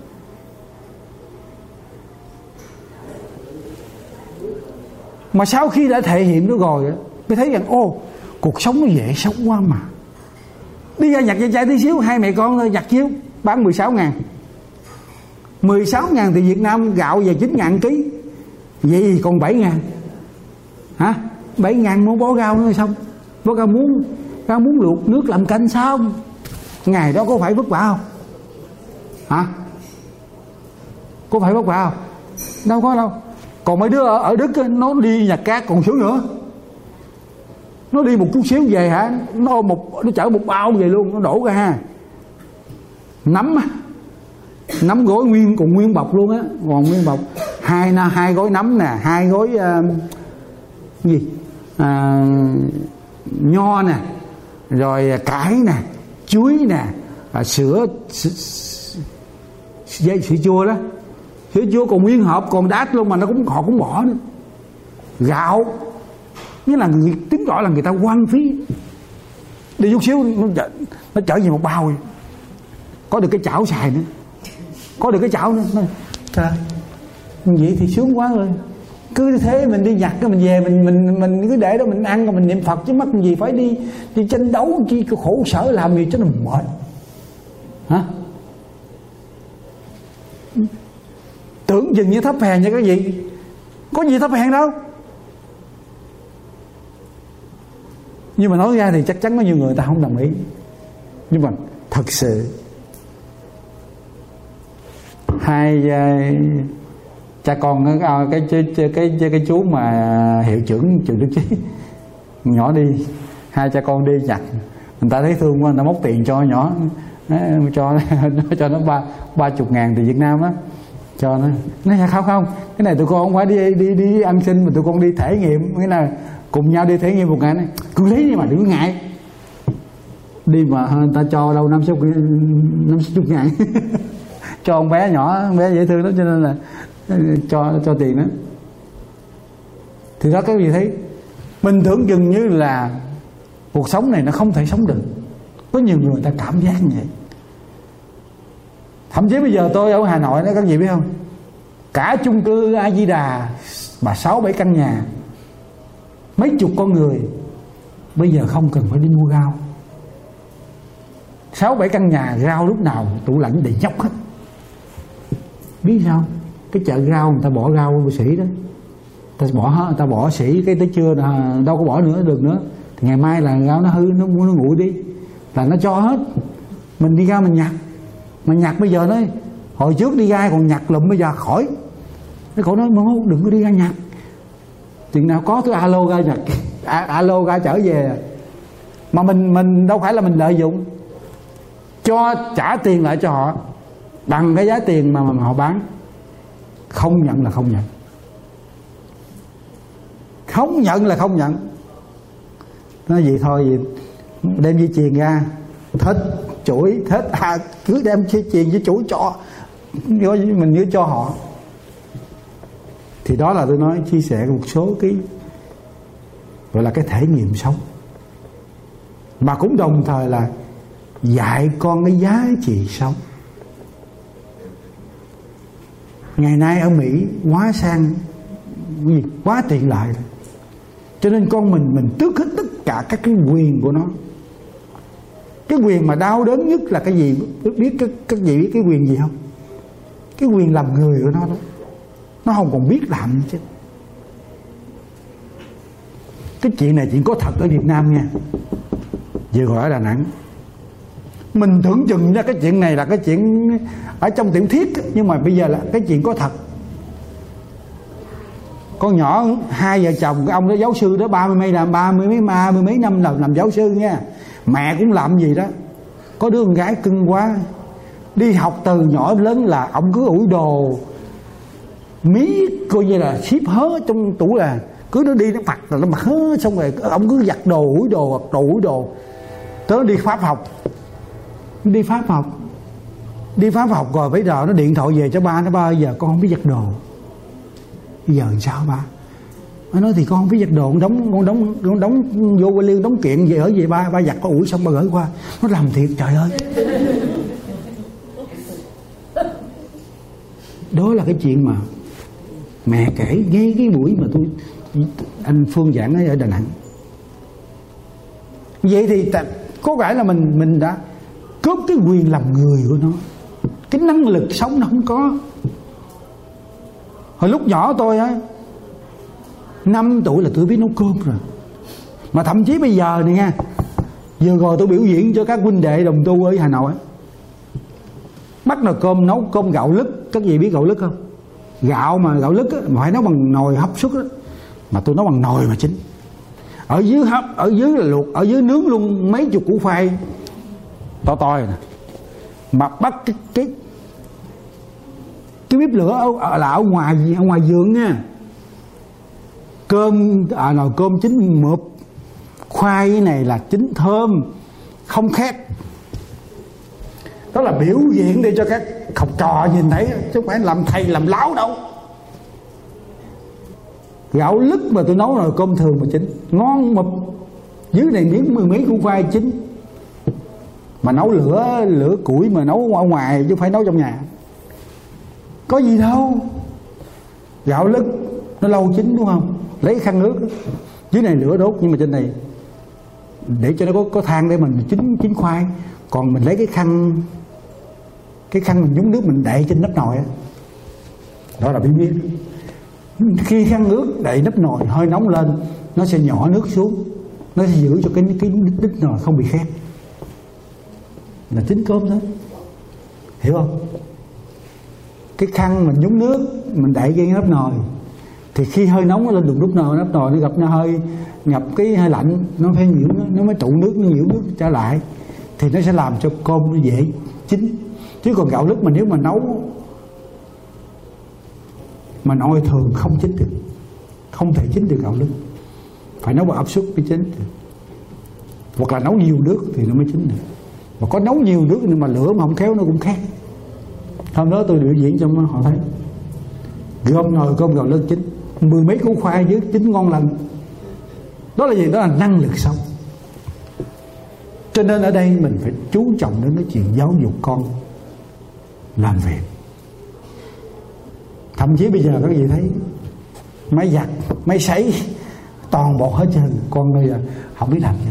Mà sau khi đã thể hiện nó rồi mới thấy rằng cuộc sống nó dễ sống quá mà. Đi ra nhặt ve chai tí xíu, hai mẹ con thôi nhặt xíu bán 16.000. 16.000 thì Việt Nam gạo về 9.000 ký, vậy thì còn 7.000 hả? 7.000 mua bó rau nữa xong. Bó rau muốn luộc nước làm canh xong. Ngày đó có phải vất vả không hả? Có phải vất vả không? Đâu có đâu. Còn mấy đứa ở Đức nó đi nhặt cát còn sướng nữa. Nó đi một chút xíu về hả, nó chở một bao về luôn, nó đổ ra ha. Nấm gói nguyên bọc luôn á, còn nguyên bọc. Hai gói nấm nè, 2 gói nho nè, rồi cải nè, chuối nè, sữa chua đó. Sữa chua còn nguyên hộp còn đát luôn mà họ cũng bỏ nữa. Gạo, nghĩa là tính rõ là người ta hoang phí. Đi chút xíu nó chở về một bao vậy. Có được cái chảo xài nữa, có được cái chảo nữa. Trời, vậy thì sướng quá rồi. Cứ thế mình đi nhặt cái mình về, mình cứ để đó mình ăn rồi mình niệm Phật chứ mắc gì phải đi tranh đấu chi khổ sở làm gì cho nó mệt hả? Tưởng chừng như thấp hèn như cái gì, có gì thấp hèn đâu. Nhưng mà nói ra thì chắc chắn có nhiều người ta không đồng ý. Nhưng mà thật sự hai cha con cái chú mà hiệu trưởng trường Đức Chí nhỏ đi, hai cha con đi nhặt, người ta thấy thương quá, người ta móc tiền cho nhỏ, cho nó 30.000 tiền Việt Nam á, cho nó nói không cái này tụi con không phải đi ăn xin mà tụi con đi thể nghiệm, cái này cùng nhau đi thể nghiệm một ngày này, cứ lấy đi mà đừng có ngại. Đi mà người ta cho đâu 50-60 ngàn cho con bé nhỏ, con bé dễ thương đó, cho nên là cho tiền đó. Thì đó, cái gì thấy mình tưởng chừng như là cuộc sống này nó không thể sống được. Có nhiều người ta cảm giác như vậy. Thậm chí bây giờ tôi ở Hà Nội đó, các vị biết không, cả chung cư A Di Đà mà 6-7 căn nhà, mấy chục con người, bây giờ không cần phải đi mua rau. 6-7 căn nhà, rau lúc nào tủ lạnh đầy nhóc hết. Biết sao? Cái chợ rau người ta bỏ rau của sĩ đó, người ta bỏ sĩ cái tới trưa đâu có bỏ nữa được nữa, thì ngày mai là rau nó hư, nó nguội đi là nó cho hết. Mình đi ra mình nhặt bây giờ nói hồi trước đi ra còn nhặt lụm, bây giờ khỏi. Cái cậu nói đừng có đi ra nhặt, chừng nào có cứ alo ra nhặt, alo ra trở về. Mà mình đâu phải là mình lợi dụng, trả tiền lại cho họ bằng cái giá tiền mà họ bán. Không nhận là không nhận, không nhận là không nhận. Nói gì thôi, gì đem dây chuyền ra thết chuỗi cứ đem dây chuyền với chuỗi cho mình như cho họ. Thì đó là tôi nói chia sẻ một số cái gọi là cái thể nghiệm sống, mà cũng đồng thời là dạy con cái giá trị sống. Ngày nay ở Mỹ quá sang, quá tiện lợi, cho nên con mình tước hết tất cả các cái quyền của nó. Cái quyền mà đau đớn nhất là cái gì? Biết các vị biết cái quyền gì không? Cái quyền làm người của nó đó, nó không còn biết làm nữa chứ. Cái chuyện này chuyện có thật ở Việt Nam nha, vừa gọi ở Đà Nẵng. Mình tưởng chừng ra cái chuyện này là cái chuyện ở trong tiểu thuyết, nhưng mà bây giờ là cái chuyện có thật. Con nhỏ 2 vợ chồng, cái ông đó giáo sư đó, 30 mấy năm làm giáo sư nha. Mẹ cũng làm gì đó. Có đứa con gái cưng quá, đi học từ nhỏ đến lớn là ông cứ ủi đồ mí, coi như là ship hớ trong tủ, là cứ nó đi nó mặc là nó mặc hớ, xong rồi ông cứ giặt đồ ủi đồ. Tới đi Pháp học rồi bây giờ nó điện thoại về cho ba, nó ba giờ con không biết giặt đồ. Bây giờ làm sao ba? Nó nói thì con không biết giặt đồ, con đóng vô qua liêu, đóng kiện về ở về ba giặt có ủi xong ba gửi qua. Nó làm thiệt, trời ơi. Đó là cái chuyện mà mẹ kể ngay cái buổi mà anh Phương giảng ở Đà Nẵng. Vậy thì Có vẻ là mình đã cướp cái quyền làm người của nó. Cái năng lực sống nó không có. Hồi lúc nhỏ tôi á, 5 tuổi là tôi biết nấu cơm rồi. Mà thậm chí bây giờ này nha, vừa rồi tôi biểu diễn cho các huynh đệ đồng tu ở Hà Nội, bắt nồi cơm, nấu cơm gạo lứt. Các vị biết gạo lứt không? Gạo mà gạo lứt á, mà phải nấu bằng nồi hấp suất á, mà tôi nấu bằng nồi mà chính. Ở dưới hấp, ở dưới là luộc, ở dưới nướng luôn mấy chục củ khoai to to nè. Mà bắt cái bếp lửa là ở ngoài vườn nha. Cơm nồi cơm chín mượp, khoai này là chín thơm, không khét. Đó là biểu diễn để cho các học trò nhìn thấy, chứ không phải làm thầy làm láo đâu. Gạo lứt mà tôi nấu nồi cơm thường mà chín, ngon mực. Dưới này miếng 10 mấy củ khoai chín. Mà nấu lửa củi mà nấu ở ngoài chứ không phải nấu trong nhà. Có gì đâu. Gạo lứt nó lâu chín đúng không? Lấy khăn nước, dưới này lửa đốt, nhưng mà trên này để cho nó có than để mình chín khoai. Còn mình lấy cái khăn mình nhúng nước mình đậy trên nắp nồi á. Đó là bí quyết. Khi khăn nước đậy nắp nồi hơi nóng lên, nó sẽ nhỏ nước xuống, nó sẽ giữ cho cái đít nồi không bị khét. Là chín cơm thôi, hiểu không? Cái khăn mình nhúng nước mình đậy cái nắp nồi, thì khi hơi nóng nó lên đùng nắp nồi nó gặp nó hơi ngập cái hơi lạnh, nó phải nhiễu, nó mới tụ nước, nó nhiễu nước trở lại, thì nó sẽ làm cho cơm nó dễ chín. Chứ còn gạo lứt mà nếu mà nấu mà nồi thường không chín được, không thể chín được gạo lứt, phải nấu bằng áp suất mới chín được. Hoặc là nấu nhiều nước thì nó mới chín được. Mà có nấu nhiều nước nhưng mà lửa mà không khéo nó cũng khác. Hôm đó tôi biểu diễn cho họ thấy, gom nồi cơm gạo lứt chín, 10 mấy củ khoai dưới chín ngon lành. Đó là gì? Đó là năng lực sống. Cho nên ở đây mình phải chú trọng đến cái chuyện giáo dục con làm việc. Thậm chí bây giờ các vị thấy máy giặt, máy sấy toàn bộ hết trơn, con bây giờ không biết làm gì.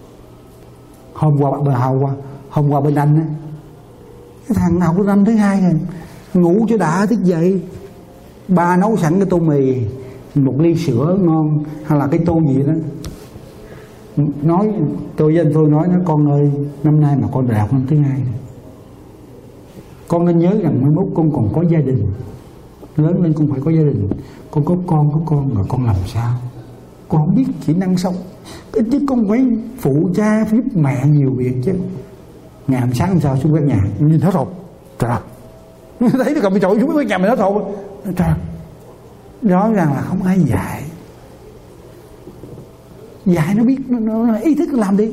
Hôm qua bên anh á, cái thằng nào của năm thứ hai rồi, ngủ cho đã thức dậy, ba nấu sẵn cái tô mì, một ly sữa ngon, hay là cái tô gì đó, nói tôi với anh Phương nói, con ơi, năm nay mà con đại học năm thứ hai, con nên nhớ rằng mai mốt con còn có gia đình, lớn lên con phải có gia đình, con có con rồi con làm sao? Con không biết kỹ năng sống, chứ con phải phụ cha, phải giúp mẹ nhiều việc chứ. Ngày hôm sáng hôm sau xuống quét nhà, nhìn hết rồi, trời ơi, thấy nó cầm cái chổi xuống quét nhà mình hết rồi, trời, rõ ràng là không ai dạy. Dạy nó biết, nó ý thức nó làm đi.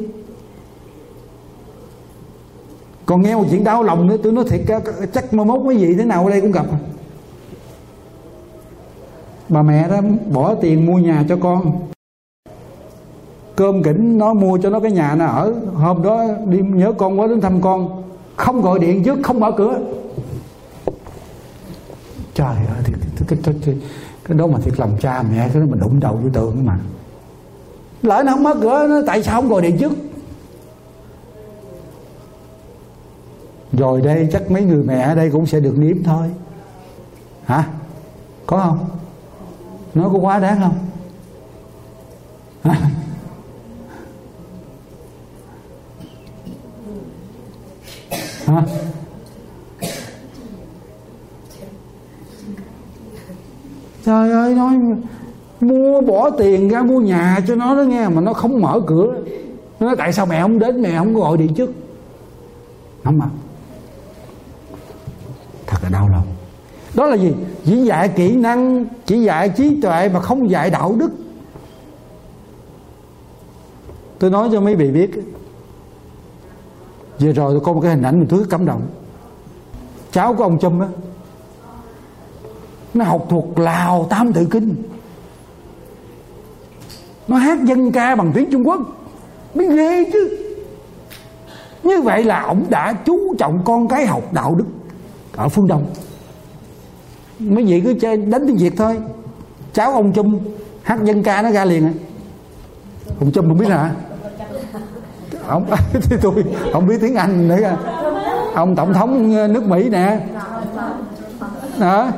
Còn nghe một chuyện đau lòng nữa, tôi nói thiệt, chắc mai mốt mấy vị thế nào ở đây cũng gặp. Bà mẹ đó bỏ tiền mua nhà cho con, cơm kỉnh nó mua cho nó cái nhà nó ở. Hôm đó đi nhớ con quá đến thăm con, không gọi điện trước, không mở cửa. Trời ơi, cái đó mà thiệt làm cha mẹ, cái đó mình đụng đầu vô tường mà. Lỡ nó không mở cửa, nó tại sao không gọi điện trước? Rồi đây chắc mấy người mẹ ở đây cũng sẽ được nếm thôi. Hả? Có không? Nó có quá đáng không? Hả? Hả? Trời ơi, nói bỏ tiền ra mua nhà cho nó đó nghe, mà nó không mở cửa. Nó nói tại sao mẹ không đến, mẹ không có gọi điện trước. Không mà, thật là đau lòng. Đó là gì? Chỉ dạy kỹ năng, chỉ dạy trí tuệ mà không dạy đạo đức. Tôi nói cho mấy vị biết, vừa rồi tôi có một cái hình ảnh mà tôi rất cảm động. Cháu của ông Trump á, nó học thuộc Lào Tam Tự Kinh, nó hát dân ca bằng tiếng Trung Quốc, biết ghê chứ. Như vậy là ổng đã chú trọng con cái học đạo đức ở phương Đông. Mấy vị cứ chơi đánh tiếng Việt thôi. Cháu ông Trump hát dân ca nó ra liền. Ông Trump không biết hả? ông thì tôi không biết tiếng Anh nữa. Ông tổng thống nước Mỹ nè đó.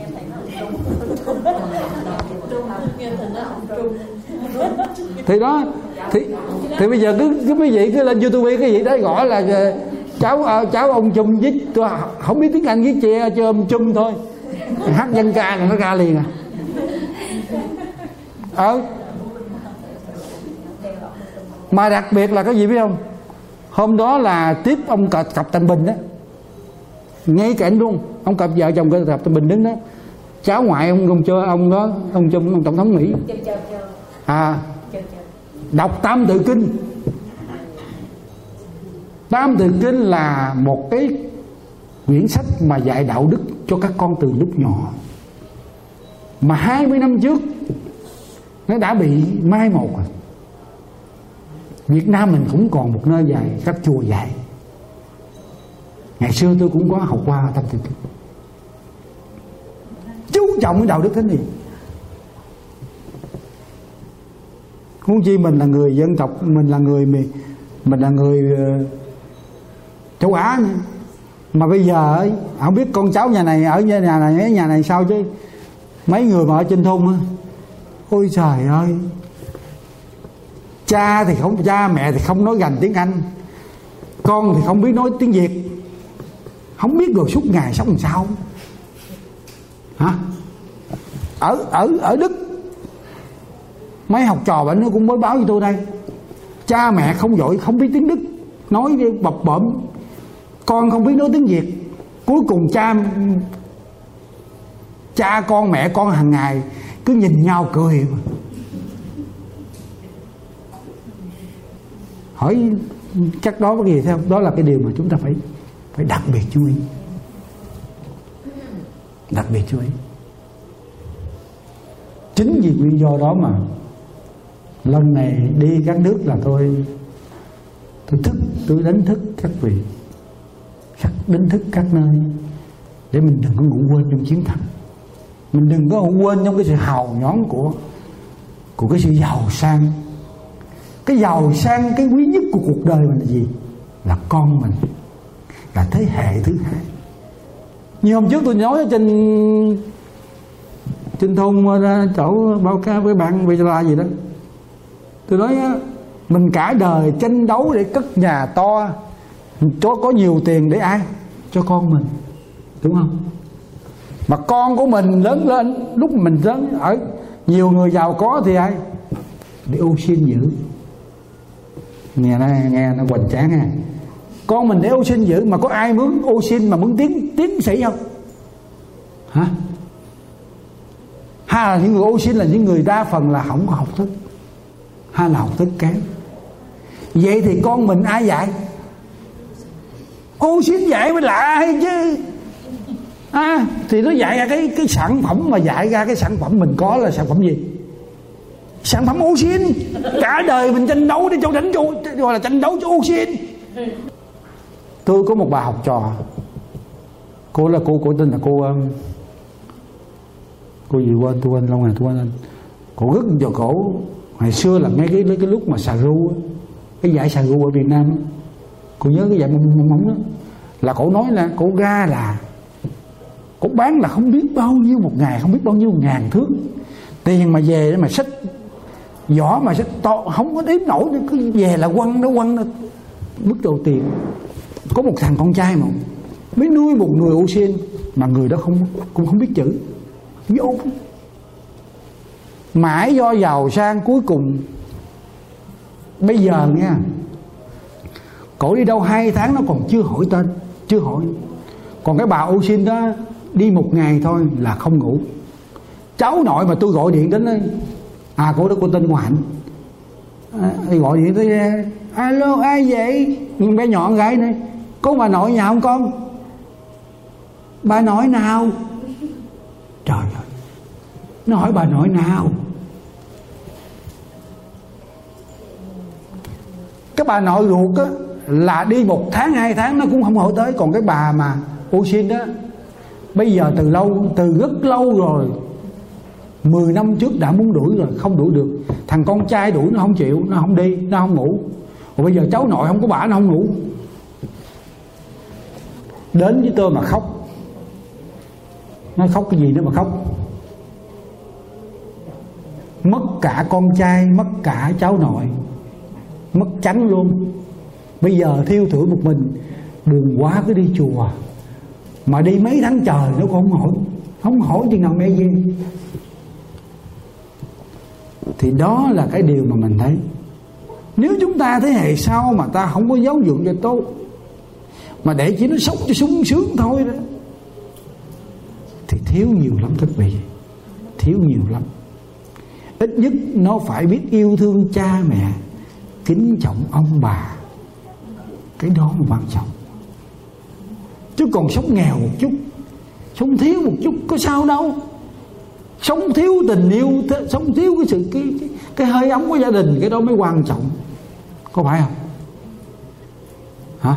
Thì đó thì bây giờ cứ quý vị cứ lên YouTube cái gì đó gọi là cháu ông Chum viết, tôi không biết tiếng Anh viết che cho ông Chum thôi, hát dân ca là nó ra liền Mà đặc biệt là cái gì biết không, hôm đó là tiếp ông cặp Thanh Bình đó, ngay cảnh luôn, ông cặp vợ chồng cặp Thanh Bình đứng đó, cháu ngoại ông chơi ông đó, ông Chum, ông tổng thống Mỹ đọc Tam Tự Kinh. Tam Tự Kinh là một cái quyển sách mà dạy đạo đức cho các con từ lúc nhỏ, mà 20 năm trước nó đã bị mai một rồi. Việt Nam mình cũng còn một nơi dạy, các chùa dạy. Ngày xưa tôi cũng có học qua Tam Tự Kinh, chú trọng cái đạo đức thế này. Huống chi mình là người dân tộc, mình là người châu Á nữa. Mà bây giờ ấy, không biết con cháu nhà này ở nhà này sao chứ mấy người mà ở trên thôn á, ôi trời ơi, cha mẹ thì không nói gành tiếng Anh, con thì không biết nói tiếng Việt, không biết rồi suốt ngày sống làm sao hả? Ở Đức mấy học trò bạn nó cũng mới báo với tôi đây, cha mẹ không giỏi, không biết tiếng Đức, nói bập bợm, con không biết nói tiếng Việt, cuối cùng cha con mẹ con hàng ngày cứ nhìn nhau cười. Hỏi chắc đó cái gì theo, đó là cái điều mà chúng ta phải đặc biệt chú ý, đặc biệt chú ý. Chính vì nguyên do đó mà lần này đi các nước là tôi đánh thức các vị, đánh thức các nơi, để mình đừng có ngủ quên trong chiến thắng, mình đừng có ngủ quên trong cái sự hào nhoáng của cái sự giàu sang. Cái giàu sang, cái quý nhất của cuộc đời mình là gì? Là con mình, là thế hệ thứ hai. Như hôm trước tôi nói trên thôn chỗ bao ca với bạn bây giờ là gì đó, tôi nói mình cả đời tranh đấu để cất nhà to, có nhiều tiền để ai? Cho con mình, đúng không? Mà con của mình lớn lên, lúc mình lớn ở nhiều người giàu có thì ai? Để ô xin giữ. Nghe nó hoành tráng ha. Con mình để ô xin giữ, mà có ai muốn ô xin mà muốn tiến sĩ không? Hả? Hay là những người ô xin là những người đa phần là không có học thức, hay là học thức kém. Vậy thì con mình ai dạy? Ô xin dạy mới lạ hay chứ. Thì nó dạy ra cái sản phẩm, mà dạy ra cái sản phẩm mình có là sản phẩm gì? Sản phẩm ô xin. Cả đời mình tranh đấu để cho đánh cho, gọi là tranh đấu cho ô xin. Tôi có một bà học trò, cô tên là cô gì quên, tôi quên lâu ngày tôi quên anh. Cô rất cho cổ ngày xưa là ngay cái lúc mà xà ru, cái giải xà ru ở Việt Nam, cô nhớ cái giải móng đó, là cổ nói là cổ ra là cổ bán là không biết bao nhiêu một ngày, không biết bao nhiêu ngàn thước tiền, mà về để mà xách vỏ mà xách to không có đếm nổi, cứ về là quăng nó bước đầu tiền. Có một thằng con trai mà mới nuôi một người ô xin, mà người đó cũng không biết chữ, vô mãi do giàu sang, cuối cùng bây giờ nha, cổ đi đâu 2 tháng nó còn chưa hỏi tên, chưa hỏi. Còn cái bà ô xin đó đi một ngày thôi là không ngủ. Cháu nội mà tôi gọi điện đến đây, cô đó, cô tên cô Hạnh, gọi điện tới, alo ai vậy? Nhưng bé nhỏ con gái này, có bà nội nhà không con? Bà nội nào? Trời ơi, nó hỏi bà nội nào? Cái bà nội ruột á là đi 1 tháng 2 tháng nó cũng không hỏi tới. Còn cái bà mà ô xin đó, bây giờ từ rất lâu rồi, 10 năm trước đã muốn đuổi rồi, không đuổi được. Thằng con trai đuổi nó không chịu, nó không đi, nó không ngủ. Rồi bây giờ cháu nội không có bả nó không ngủ, đến với tôi mà khóc. Nó khóc cái gì nữa mà khóc? Mất cả con trai, mất cả cháu nội, mất trắng luôn. Bây giờ thiêu thủi một mình, buồn quá cứ đi chùa. Mà đi mấy tháng trời nó cũng không hỏi chừng nào mẹ về. Thì đó là cái điều mà mình thấy. Nếu chúng ta thế hệ sau mà ta không có giáo dục cho tốt, mà để chỉ nó sống cho sung sướng thôi đó, thì thiếu nhiều lắm các vị, thiếu nhiều lắm. Ít nhất nó phải biết yêu thương cha mẹ, kính trọng ông bà. Cái đó là quan trọng. Chứ còn sống nghèo một chút, sống thiếu một chút có sao đâu. Sống thiếu tình yêu, sống thiếu cái sự cái hơi ấm của gia đình, cái đó mới quan trọng. Có phải không? Hả?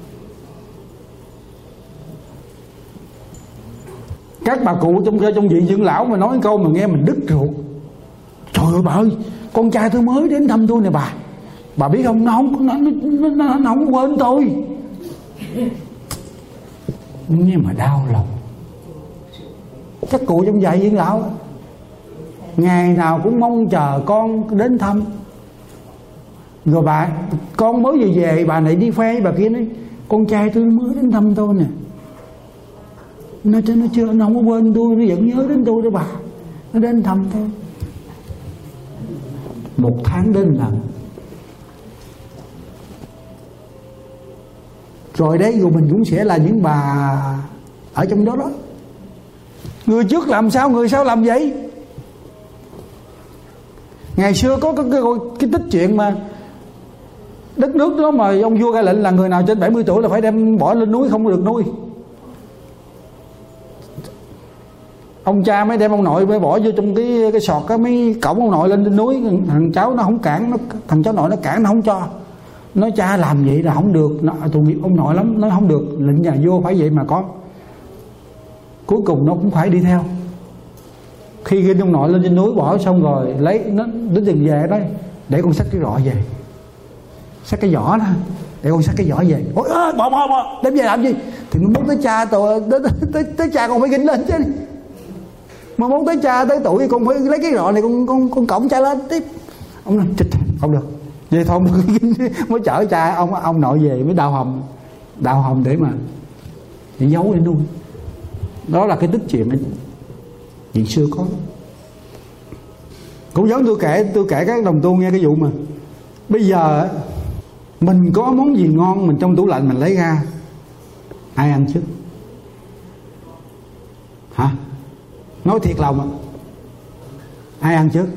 Các bà cụ trong viện dưỡng lão mà nói câu mà nghe mình đứt ruột. Trời ơi bà ơi, con trai tôi mới đến thăm tôi nè bà biết không, nó không quên tôi. Nhưng mà đau lòng. Các cụ trong dạy dưỡng lão ngày nào cũng mong chờ con đến thăm. Rồi con mới về bà này đi khoe bà kia nói con trai tôi mới đến thăm tôi nè. Nó không có quên tôi, nó vẫn nhớ đến tôi đó bà. Nó đến thăm tôi 1 tháng đến lần. Rồi đấy, rồi mình cũng sẽ là những bà ở trong đó đó. Người trước làm sao, người sau làm vậy. Ngày xưa có cái tích chuyện mà đất nước đó mà ông vua ra lệnh là người nào trên 70 tuổi là phải đem bỏ lên núi, không được nuôi. Ông cha mới đem ông nội mới bỏ vô trong cái sọt á, mới cõng ông nội lên núi. Thằng cháu nó không cản, thằng cháu nội nó cản, nó không cho. Nói cha làm vậy là không được, tội nghiệp ông nội lắm. Nói không được, lệnh nhà vua phải vậy mà con. Cuối cùng nó cũng phải đi theo. Khi ghi ông nội lên trên núi bỏ xong rồi lấy nó đến chừng về đó, để con xách cái rọ về, xách cái giỏ đó, để con xách cái giỏ về. Ôi bỏ đem về làm gì? Thì nó muốn tới cha tôi, tới cha con phải ginh lên chứ. Mà muốn tới cha tới tuổi con phải lấy cái rọ này con cõng cha lên tiếp. Ông nói không được, vậy thôi mới chở cha ông nội về mới đào hòm để giấu để nuôi. Đó là cái tích chuyện này, chuyện xưa có. Cũng giống tôi kể các đồng tu nghe cái vụ mà bây giờ mình có món gì ngon mình trong tủ lạnh mình lấy ra, ai ăn trước? Hả? Nói thiệt lòng à? Ai ăn trước?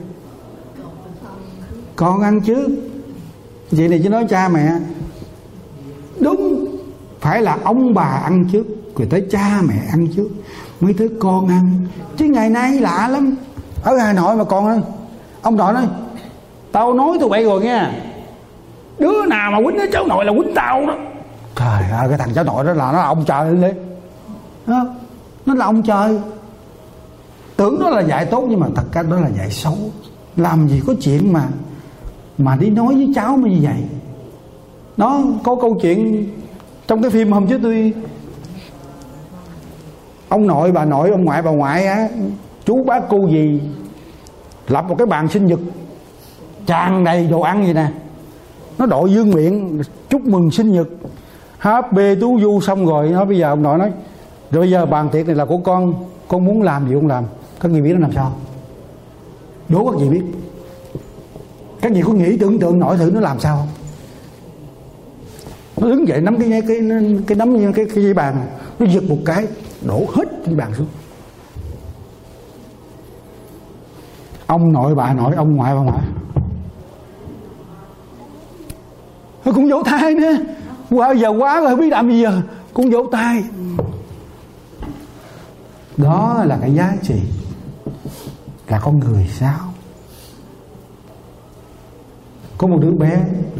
Con ăn trước. Vậy này chứ nói cha mẹ. Đúng, phải là ông bà ăn trước, rồi tới cha mẹ ăn trước, mới tới con ăn. Chứ ngày nay lạ lắm. Ở Hà Nội mà con ơi, ông nội nói tao nói tụi bay rồi nha, đứa nào mà quýnh đứa cháu nội là quýnh tao đó. Trời ơi, cái thằng cháu nội đó là nó là ông trời lên đấy. Nó là ông trời. Tưởng đó là dạy tốt nhưng mà thật ra đó là dạy xấu. Làm gì có chuyện mà đi nói với cháu mà như vậy. Nó có câu chuyện trong cái phim hôm trước tôi, ông nội bà nội, ông ngoại bà ngoại á, chú bác cô gì lập một cái bàn sinh nhật tràn đầy đồ ăn gì nè. Nó đội dương miệng chúc mừng sinh nhật happy tú du. Xong rồi nó bây giờ ông nội nói rồi bây giờ bàn tiệc này là của con muốn làm gì con làm. Các người biết nó làm sao? Đố các vị biết. Các vị có nghĩ tưởng tượng nổi thử nó làm sao không? Nó đứng dậy nắm cái nắm cái dây bàn này, nó giật một cái đổ hết cái bàn xuống. Ông nội bà nội, ông ngoại bà ngoại nó cũng vỗ tay nữa. Giờ quá rồi không biết làm gì giờ, cũng vỗ tay. Đó là cái giá trị là con người sao. Có một đứa bé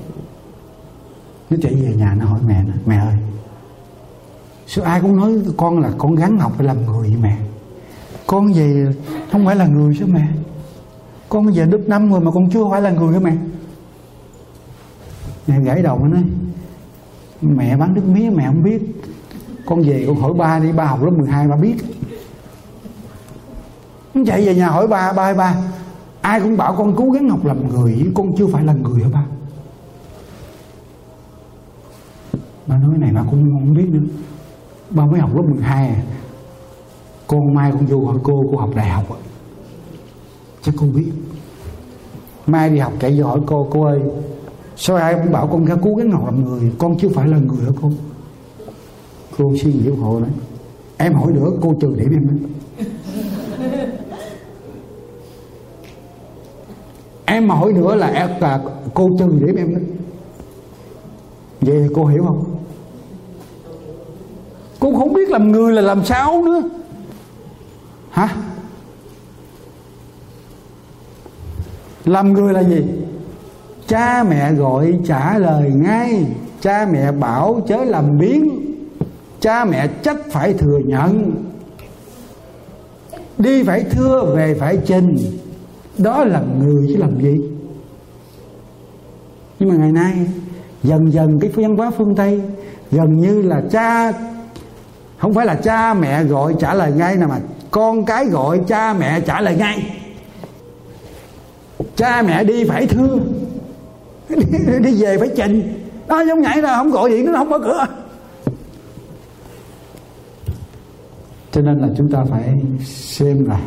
nó chạy về nhà nó hỏi mẹ nó, mẹ ơi sao ai cũng nói con là con gắng học phải làm người vậy mẹ, con về không phải là người sao mẹ, con về lớp 5 rồi mà con chưa phải là người hả mẹ. Mẹ gãy đầu nó nói: mẹ bán nước mía mẹ không biết, con về con hỏi ba đi, ba học lớp 12 ba biết. Nó chạy về nhà hỏi ba: ba ơi ba, ai cũng bảo con cố gắng học làm người, con chưa phải là người hả ba? Ba nói: cái này ba cũng không biết nữa, ba mới học lớp 12 à. Con mai con vô hỏi cô học đại học à? Chắc cô biết. Mai đi học chạy vô hỏi cô ơi, sao ai cũng bảo con cố gắng học làm người, con chưa phải là người hả cô? Cô suy nghĩ ủng hộ nói: em hỏi nữa cô trừ điểm em đó. Em mà hỏi nữa là cô trừ điểm em đó. Vậy thì cô hiểu không? Cô không biết làm người là làm sao nữa hả? Làm người là gì? Cha mẹ gọi trả lời ngay, cha mẹ bảo chớ làm biếng, cha mẹ trách phải thừa nhận, đi phải thưa về phải trình. Đó là người chứ làm gì. Nhưng mà ngày nay dần dần cái văn hóa phương Tây gần như là không phải là cha mẹ gọi trả lời ngay nè, mà con cái gọi cha mẹ trả lời ngay. Cha mẹ đi phải thưa, đi về phải trình. Đó, giống nhảy là không gọi điện nó không mở cửa. Cho nên là chúng ta phải xem lại.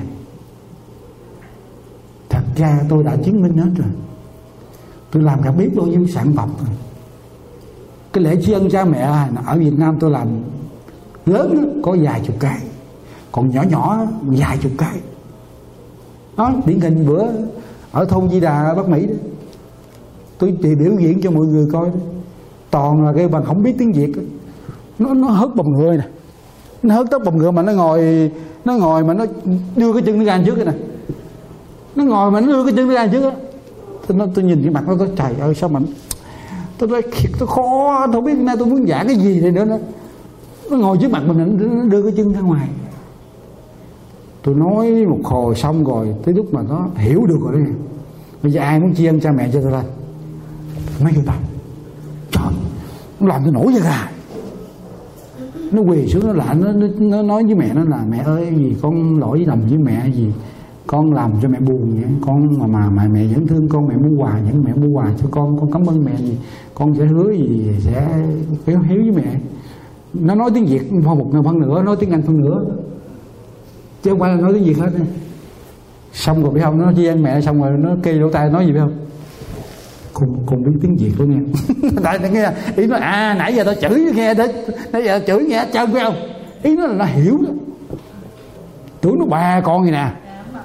Thật ra tôi đã chứng minh hết rồi. Tôi làm cả biết bao nhiêu sản phẩm rồi. Cái lễ tri ân cha mẹ ở Việt Nam tôi làm lớn có vài chục cái, còn nhỏ nhỏ vài chục cái. Đó, điển hình bữa ở thôn Di Đà Bắc Mỹ đó, tôi chỉ biểu diễn cho mọi người coi đó. Toàn là cái bằng không biết tiếng Việt đó. Nó hớt bồng ngựa nè, nó hớt tóc bồng ngựa mà nó ngồi mà nó đưa cái chân nó ra trước cái này, nó ngồi mà nó đưa cái chân nó ra trước á. Tôi nhìn cái mặt nó, tôi trời ơi sao mà tôi nói tôi khó, tôi không biết nay tôi muốn giảng cái gì đây nữa. Nó ngồi trước mặt mình nó đưa cái chân ra ngoài. Tôi nói một hồi xong rồi tới lúc mà nó hiểu được rồi đó nè. Bây giờ ai muốn tri ân cha mẹ cho tôi lên, mấy người ta trời, nó làm tôi nổi da gà. Nó quỳ xuống nó lại, nó nói với mẹ nó là: mẹ ơi gì con lỗi lầm với mẹ, gì con làm cho mẹ buồn vậy, con mà mẹ vẫn thương con, mẹ mua quà vẫn mẹ mua quà cho con cảm ơn mẹ, gì con sẽ hứa gì sẽ hiếu với mẹ. Nó nói tiếng Việt một phần nữa, nói tiếng Anh phần nữa, chứ không phải là nói tiếng Việt hết. Xong rồi biết không, nó tri ân mẹ xong rồi nó kê lỗ tai nói gì biết không? Con biết tiếng Việt luôn nghe. Tại nghe ý nó nãy giờ tao chửi nghe đó, nãy giờ chửi nghe hết trơn phải không? Ý nó là nó hiểu đó. Tưởng nó bà con gì nè.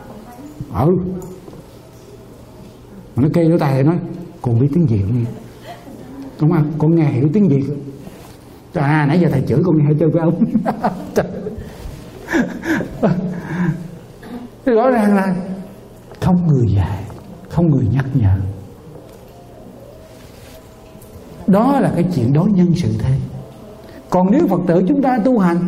Mà nó kê lỗ tai thì nói: con biết tiếng Việt nghe. Đúng không? Con nghe hiểu tiếng Việt. Nãy giờ thầy chửi con nghe hết trơn phải không? Rõ ràng là không người dạy, không người nhắc nhở. Đó là cái chuyện đối nhân xử thế. Còn nếu Phật tử chúng ta tu hành,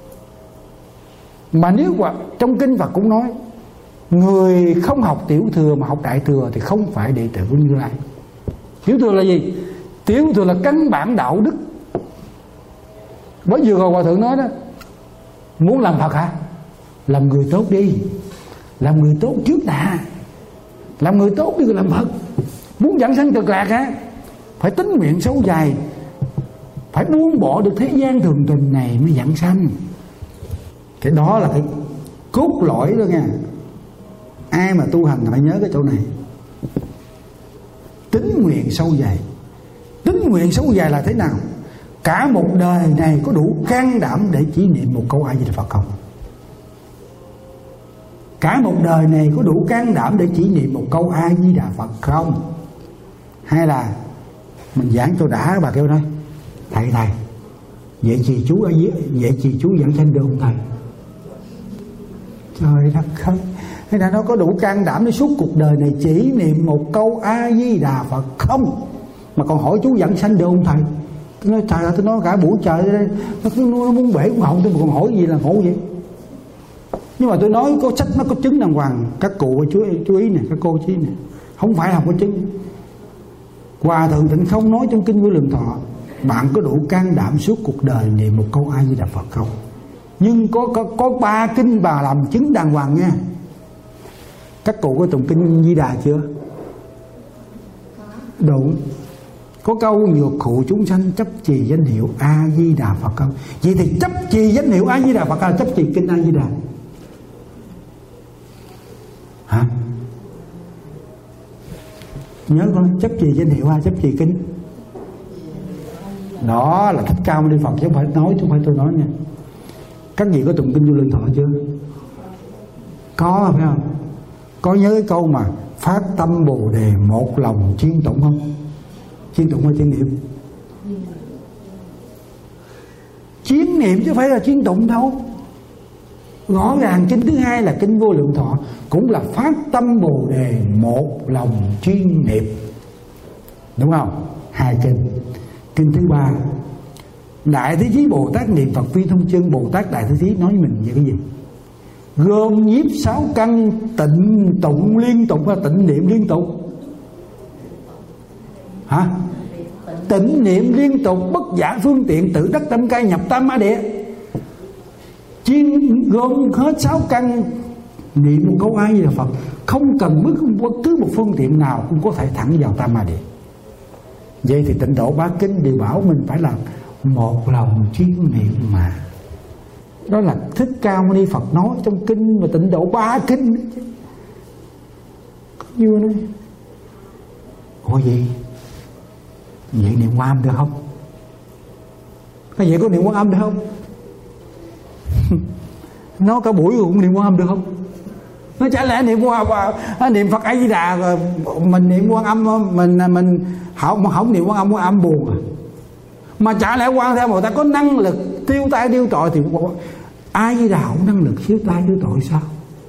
mà nếu trong kinh Phật cũng nói người không học tiểu thừa mà học đại thừa thì không phải đệ tử của Như Lai. Tiểu thừa là gì? Tiểu thừa là căn bản đạo đức. Bởi vừa rồi Hòa Thượng nói đó, muốn làm Phật hả? Làm người tốt đi, làm người tốt trước đã, làm người tốt đi rồi làm Phật. Muốn vãng sanh cực lạc hả? Phải tín nguyện sâu dài, phải buông bỏ được thế gian thường tình này mới vãng sanh. Cái đó là cái cốt lõi đó nha. Ai mà tu hành phải nhớ cái chỗ này. Tín nguyện sâu dài. Tín nguyện sâu dài là thế nào? Cả một đời này có đủ can đảm để chỉ niệm một câu A Di Đà Phật không? Cả một đời này có đủ can đảm để chỉ niệm một câu A Di Đà Phật không? Hay là mình giảng cho đã, bà kêu nói: thầy vậy trì chú giảng sanh được không thầy? Trời đất ơi, hay là nó có đủ can đảm để suốt cuộc đời này chỉ niệm một câu A Di Đà Phật không? Mà còn hỏi chú giảng sanh được không thầy? Tôi nói trời ơi, tôi nói cả buổi trời đây, nó muốn bể cũng họng tôi, mà còn hỏi gì là ngộ vậy? Nhưng mà tôi nói có sách nó có chứng đàng hoàng. Các cụ chú ý nè, các cô chú ý nè, không phải là không có chứng. Hòa Thượng Tịnh Không nói trong kinh Vô Lượng Thọ: bạn có đủ can đảm suốt cuộc đời niệm một câu A Di Đà Phật không? Nhưng có 3 kinh bà làm chứng đàng hoàng nha. Các cụ có tụng kinh Di Đà chưa? Đúng. Có câu nhược khụ chúng sanh chấp trì danh hiệu A Di Đà Phật không? Vậy thì chấp trì danh hiệu A Di Đà Phật là chấp trì kinh A Di Đà hả? Nhớ con, chấp trì danh hiệu hay chấp trì kinh? Đó là Thích Ca Mâu Ni Phật chứ không phải nói, chứ không phải tôi nói nha. Các vị có tụng kinh Vô Lượng Thọ chưa? Có phải không? Có nhớ cái câu mà phát tâm Bồ Đề một lòng chuyên tụng không? Chuyên tụng hay chuyên niệm? Chuyên niệm chứ không phải là chuyên tụng đâu. Rõ ràng kinh thứ hai là kinh Vô Lượng Thọ cũng là phát tâm Bồ Đề một lòng chuyên niệm, đúng không? 2 kinh. Kinh thứ 3, Đại Thế Chí Bồ Tát niệm Phật Phi Thông Chân. Bồ Tát Đại Thế Chí nói với mình về cái gì? Gom nhiếp 6 căn tịnh tụng liên tục hay tịnh niệm liên tục? Hả? Tịnh niệm liên tục, bất giả phương tiện, tự đắc tâm cai, nhập tam ma địa. Chuyên gom hết 6 căn niệm một câu A Di Đà Phật, không cần bất cứ một phương tiện nào cũng có thể thẳng vào tam ma địa. Vậy thì Tịnh Độ 3 kinh đều bảo mình phải là một lòng chuyên niệm mà. Đó là Thích Ca Mâu Ni Phật nói trong kinh mà Tịnh Độ 3 kinh. Như nói ủa gì? Vậy niệm Quan Âm được không? Cái vậy có niệm Quan Âm được không? Nó cả buổi cũng niệm Quan Âm được không? Nó chả lẽ niệm niệm Phật A Di Đà rồi mình niệm Quan Âm, mình không niệm Quan Âm buồn à? Mà chả lẽ Quan Thế Bồ Tát có năng lực tiêu tai tiêu tội thì A Di Đà không năng lực tiêu tai tiêu tội sao?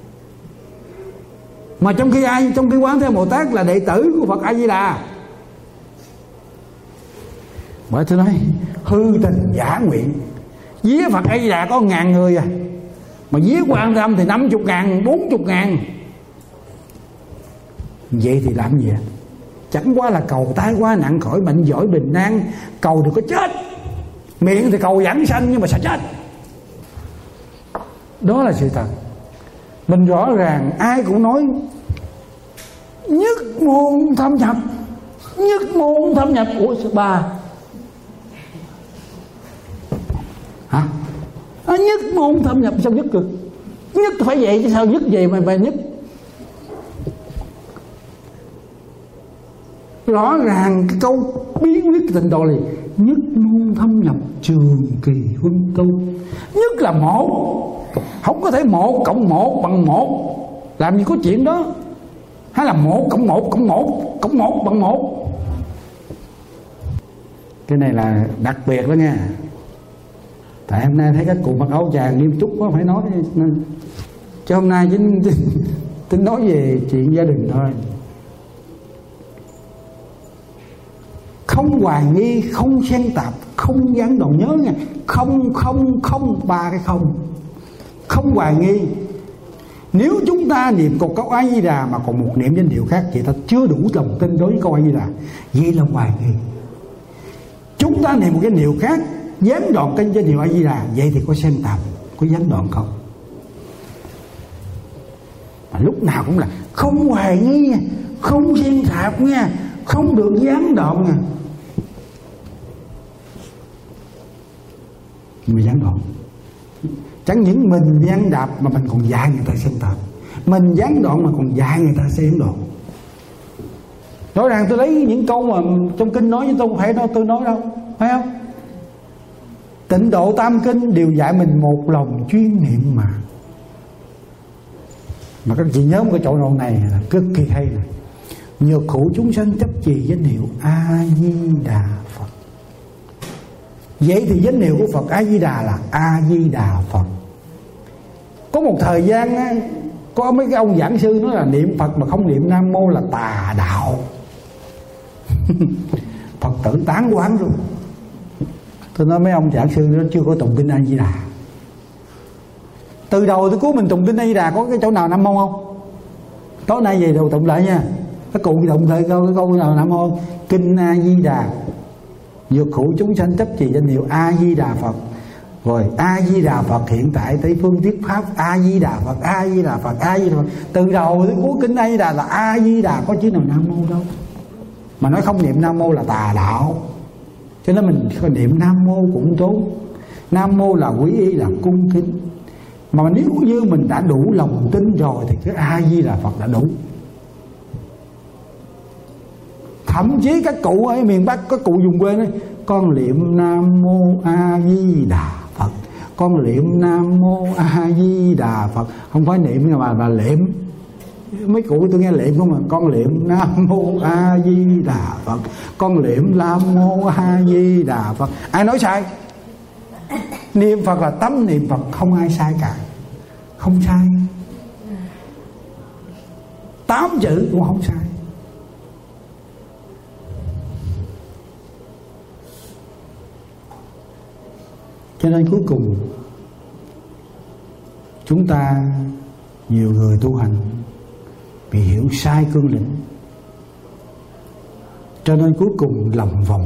Mà trong khi Quán Thế Bồ Tát là đệ tử của Phật A Di Đà. Bởi tôi nói hư tình giả nguyện. Vía Phật A Di Đà có 1.000 người à, mà vía Quan Thế Âm thì 50.000, 40.000. Vậy thì làm gì ạ? Chẳng qua là cầu tai qua nạn khỏi, bệnh giỏi bình an, cầu đừng có chết. Miệng thì cầu vãng sanh nhưng mà sợ chết. Đó là sự thật. Mình rõ ràng ai cũng nói nhất môn thâm nhập. Nhất môn thâm nhập của bà hả? Nhất môn thâm nhập sao nhất cực? Nhất phải vậy chứ sao nhất về mà nhất? Rõ ràng cái câu bí quyết Tịnh Độ là nhất môn thâm nhập trường kỳ huân tu. Nhất là một, không có thể 1 cộng 1 bằng 1. Làm gì có chuyện đó. Hay là 1 cộng 1 cộng 1 cộng 1 bằng 1. Cái này là đặc biệt đó nha. Tại hôm nay thấy các cụ mặc áo chàng nghiêm túc quá phải nói. Chứ hôm nay chính nói về chuyện gia đình thôi. Không hoài nghi, không xen tạp, không gián đoạn. Nhớ nha, không 3 cái không. Không hoài nghi. Nếu chúng ta niệm một câu A Di Đà mà còn một niệm danh hiệu khác, vậy ta chưa đủ lòng tin đối với câu A Di Đà. Vậy là hoài nghi. Chúng ta niệm một cái danh hiệu khác, gián đoạn kênh danh hiệu A Di Đà, vậy thì có xen tạp, có gián đoạn không? Mà lúc nào cũng là không hoài nghi nha, không xen tạp nha, không được gián đoạn nha. Mình gián đoạn. Chẳng những mình gián đạp mà mình còn dạy người ta xen tạp. Mình gián đoạn mà còn dạy người ta xen đoạn. Rõ ràng tôi lấy những câu mà trong kinh nói chứ tôi không phải tôi nói đâu, phải không? Tịnh Độ Tam Kinh đều dạy mình một lòng chuyên niệm mà. Mà các chị nhớ một cái chỗ đoạn này là cực kỳ hay này. Nhược khổ chúng sanh chấp trì danh hiệu A Di Đà Phật. Vậy thì danh hiệu của Phật A Di Đà là A Di Đà Phật. Có một thời gian á, có mấy cái ông giảng sư nói là niệm Phật mà không niệm Nam Mô là tà đạo. Phật tử tán quán luôn. Tôi nói mấy ông giảng sư nó chưa có tụng kinh A Di Đà. Từ đầu tới cuối mình tụng kinh A Di Đà có cái chỗ nào Nam Mô không? Tối nay về đầu tụng lại nha. Các cụ động thời câu cái câu nào Nam Mô Kinh A Di Đà, dược hữu chúng sanh chấp trì danh hiệu A Di Đà Phật. Rồi A Di Đà Phật hiện tại Tây phương thuyết pháp, A Di Đà Phật, A Di Đà Phật, A Di Đà Phật. Từ đầu tới cuối kinh A Di Đà là A Di Đà, có chữ nào Nam Mô đâu. Mà nói không niệm Nam Mô là tà đạo. Cho nên mình niệm Nam Mô cũng tốt. Nam Mô là quý y, là cung kính. Mà nếu như mình đã đủ lòng tin rồi thì cái A Di Đà Phật đã đủ. Thậm chí các cụ ở miền Bắc, các cụ dùng quê nói con niệm Nam Mô A Di Đà Phật, con niệm Nam Mô A Di Đà Phật. Không phải niệm mà niệm. Mấy cụ tôi nghe niệm không mà. Con niệm Nam Mô A Di Đà Phật, con niệm Nam Mô A Di Đà Phật. Ai nói sai? Niệm Phật là tấm niệm Phật, không ai sai cả. Không sai. 8 chữ cũng không sai. Cho nên cuối cùng chúng ta, nhiều người tu hành bị hiểu sai cương lĩnh, cho nên cuối cùng lòng vòng.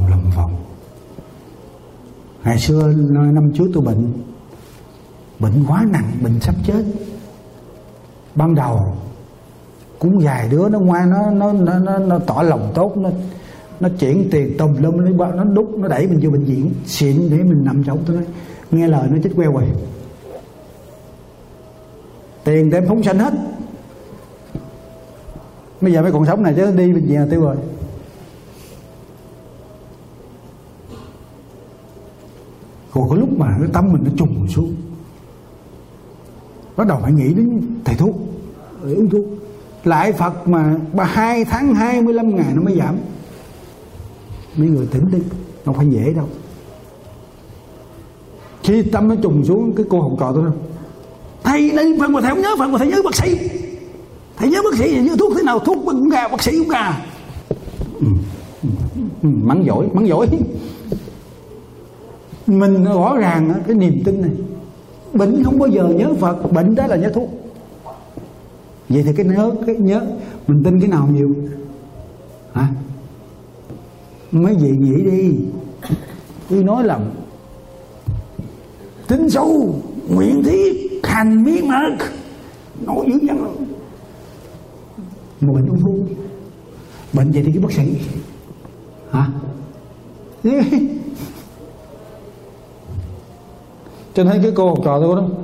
Ngày xưa năm trước tôi bệnh quá nặng, bệnh sắp chết. Ban đầu cũng vài đứa nó ngoan, nó tỏ lòng tốt, nó chuyển tiền tùm lum, nó đút, nó đẩy mình vô bệnh viện xịn để mình nằm trong. Tôi nói nghe lời nó chết queo rồi, tiền đem phóng sanh hết. Bây giờ mấy còn sống này chứ đi bệnh viện là tiêu rồi. Còn có lúc mà cái tâm mình nó trùng xuống, bắt đầu phải nghĩ đến thầy thuốc, uống thuốc. Lại Phật mà 2 tháng 25 ngày nó mới giảm. Mấy người tỉnh đi, không phải dễ đâu. Khi tâm nó trùng xuống, cái cô học trò tôi nói thầy đây Phật mà thầy không nhớ Phật mà thầy nhớ bác sĩ. Thầy nhớ bác sĩ thì nhớ thuốc thế nào, thuốc uống gà, bác sĩ uống gà. Mắng giỏi. Mình rõ ràng cái niềm tin này, bệnh không bao giờ nhớ Phật, bệnh đó là nhớ thuốc. Vậy thì cái nhớ mình tin cái nào nhiều hả? Mấy vị nghĩ đi. Tôi nói là tin sâu, nguyện thiết, hành bí mật, nói dữ dằn rồi. Mà bệnh ung thư, bệnh vậy thì cái bác sĩ hả? Cho nên cái cô học trò tôi đó,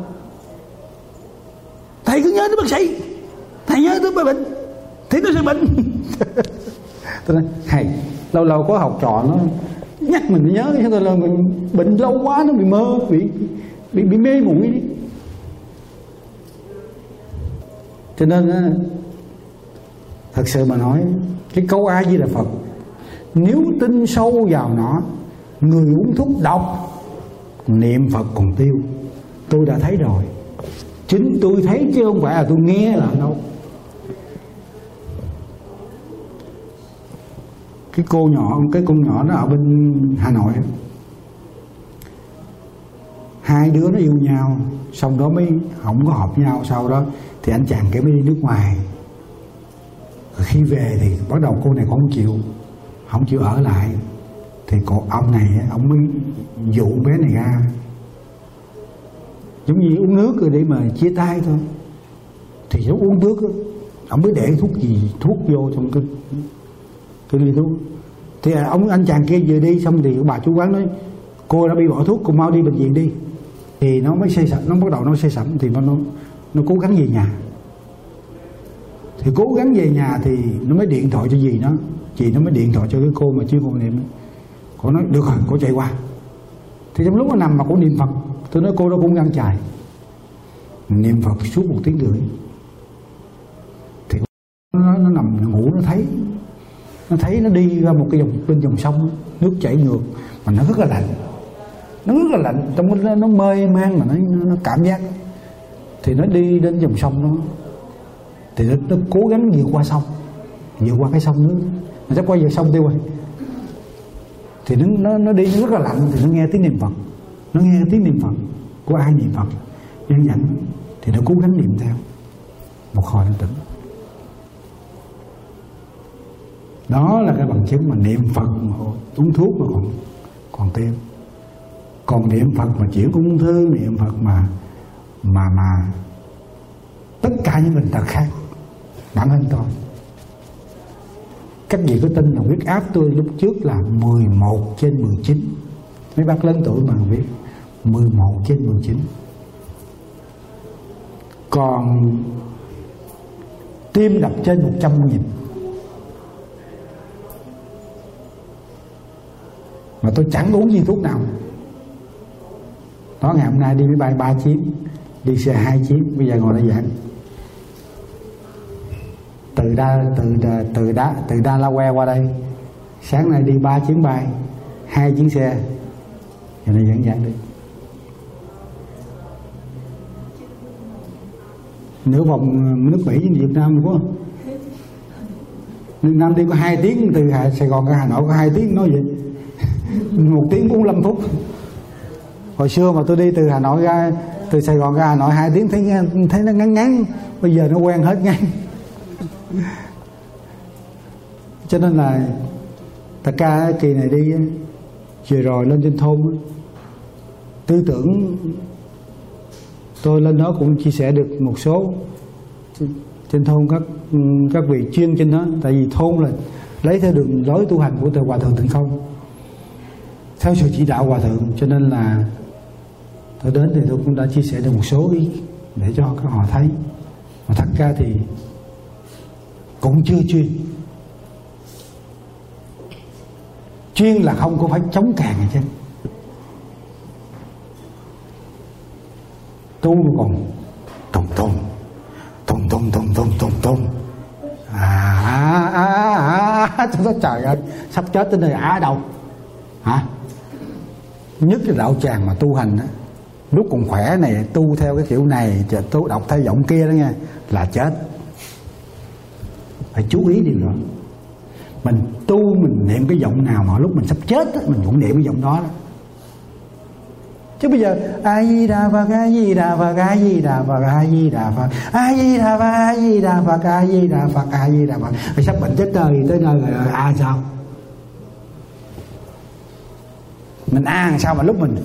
thầy cứ nhớ tới bác sĩ, thầy nhớ tới bệnh thì nó sẽ bệnh. Tôi nói hay, lâu có học trò nó nhắc mình nhớ, cho tôi là mình bệnh lâu quá nó bị mơ, bị mê muội đi. Cho nên thật sự mà nói, cái câu A Di Đà Phật nếu tin sâu vào nó, người uống thuốc độc niệm Phật còn tiêu. Tôi đã thấy rồi, chính tôi thấy chứ không phải là tôi nghe là đâu. Cái con nhỏ nó ở bên Hà Nội, hai đứa nó yêu nhau, xong đó mới không có hợp nhau. Sau đó thì anh chàng kia mới đi nước ngoài. Rồi khi về thì bắt đầu cô này không chịu ở lại. Thì ông này ông mới dụ bé này ra, giống như uống nước rồi để mà chia tay thôi. Thì lúc uống nước đó, ông mới để thuốc vô trong cái ly thuốc. Thì anh chàng kia vừa đi xong thì bà chủ quán nói cô đã bị bỏ thuốc, cô mau đi bệnh viện đi. Thì nó mới say sẩm, nó bắt đầu nó say sẩm. Thì nó cố gắng về nhà. Thì cố gắng về nhà thì nó mới điện thoại cho dì nó. Dì nó mới điện thoại cho cái cô mà chuyên cô niệm. Cô nói được rồi, cô chạy qua. Thì trong lúc nó nằm mà cô niệm Phật, tôi nói cô đó cũng ngăn chài niệm Phật suốt 1 tiếng rưỡi. Thì nó nằm nó ngủ, nó thấy nó đi ra một cái bên dòng sông, nước chảy ngược mà nó rất là lạnh, trong nó mê man mà nó cảm giác. Thì nó đi đến dòng sông đó, thì nó cố gắng vượt qua cái sông nước, nó sắp qua giờ sông tiêu rồi. Thì nó đi rất là lạnh. Thì nó nghe tiếng niệm Phật, nó nghe tiếng niệm Phật của ai niệm Phật dân dẫn, thì nó cố gắng niệm theo. Một hồi nó tỉnh. Đó là cái bằng chứng mà niệm Phật mà uống thuốc mà còn tiêu. Còn niệm Phật mà chuyển ung thư, niệm Phật mà tất cả những bệnh tật khác. Bản thân tôi, các vị có tin là huyết áp tôi lúc trước là 11/19. Mấy bác lớn tuổi mà biết 11/19. Còn tim đập trên 100.000. Mà tôi chẳng uống gì thuốc nào. Đó, ngày hôm nay đi máy bay 3 chuyến, đi xe 2 chuyến, bây giờ ngồi đây giảng. Từ Delaware qua đây, sáng nay đi 3 chuyến bay, 2 chuyến xe, giờ này vẫn giảng đi. Nửa vòng nước Mỹ với Việt Nam đúng không? Việt Nam đi có 2 tiếng, từ Sài Gòn ra Hà Nội có 2 tiếng, nói vậy 1 tiếng 45 phút. Hồi xưa mà tôi đi từ Hà Nội ra, từ Sài Gòn ra Hà Nội 2 tiếng thấy nó ngắn, bây giờ nó quen hết ngắn. Cho nên là tất cả kỳ này đi vừa rồi lên trên thôn, tư tưởng tôi lên đó cũng chia sẻ được một số trên thôn, các vị chuyên trên đó. Tại vì thôn là lấy theo đường lối tu hành của Hòa Thượng Tịnh Không, theo sự chỉ đạo Hòa Thượng, cho nên là tôi đến thì tôi cũng đã chia sẻ được một số ý để cho các họ thấy. Mà thật ra thì cũng chưa chuyên. Chuyên là không có phải chống càng gì chứ. Tu mà còn tùng. Tôi nói trời ơi, sắp chết tới nơi ở đâu hả? Nhất là đạo tràng mà tu hành á, lúc còn khỏe này tu theo cái kiểu này, tu đọc theo giọng kia đó nha, là chết. Phải chú ý điều đó. Mình tu mình niệm cái giọng nào mà lúc mình sắp chết á, mình cũng niệm cái giọng đó đó. Chứ bây giờ A Di Đà Phật, A Di Đà Phật, A Di Đà Phật, A Di Đà Phật, A Di Đà Phật, A Di Đà Phật, A Di Đà Phật, A Di Đà Phật, rồi sắp bệnh chết đời tới nơi rồi sao? Mình làm sao mà lúc mình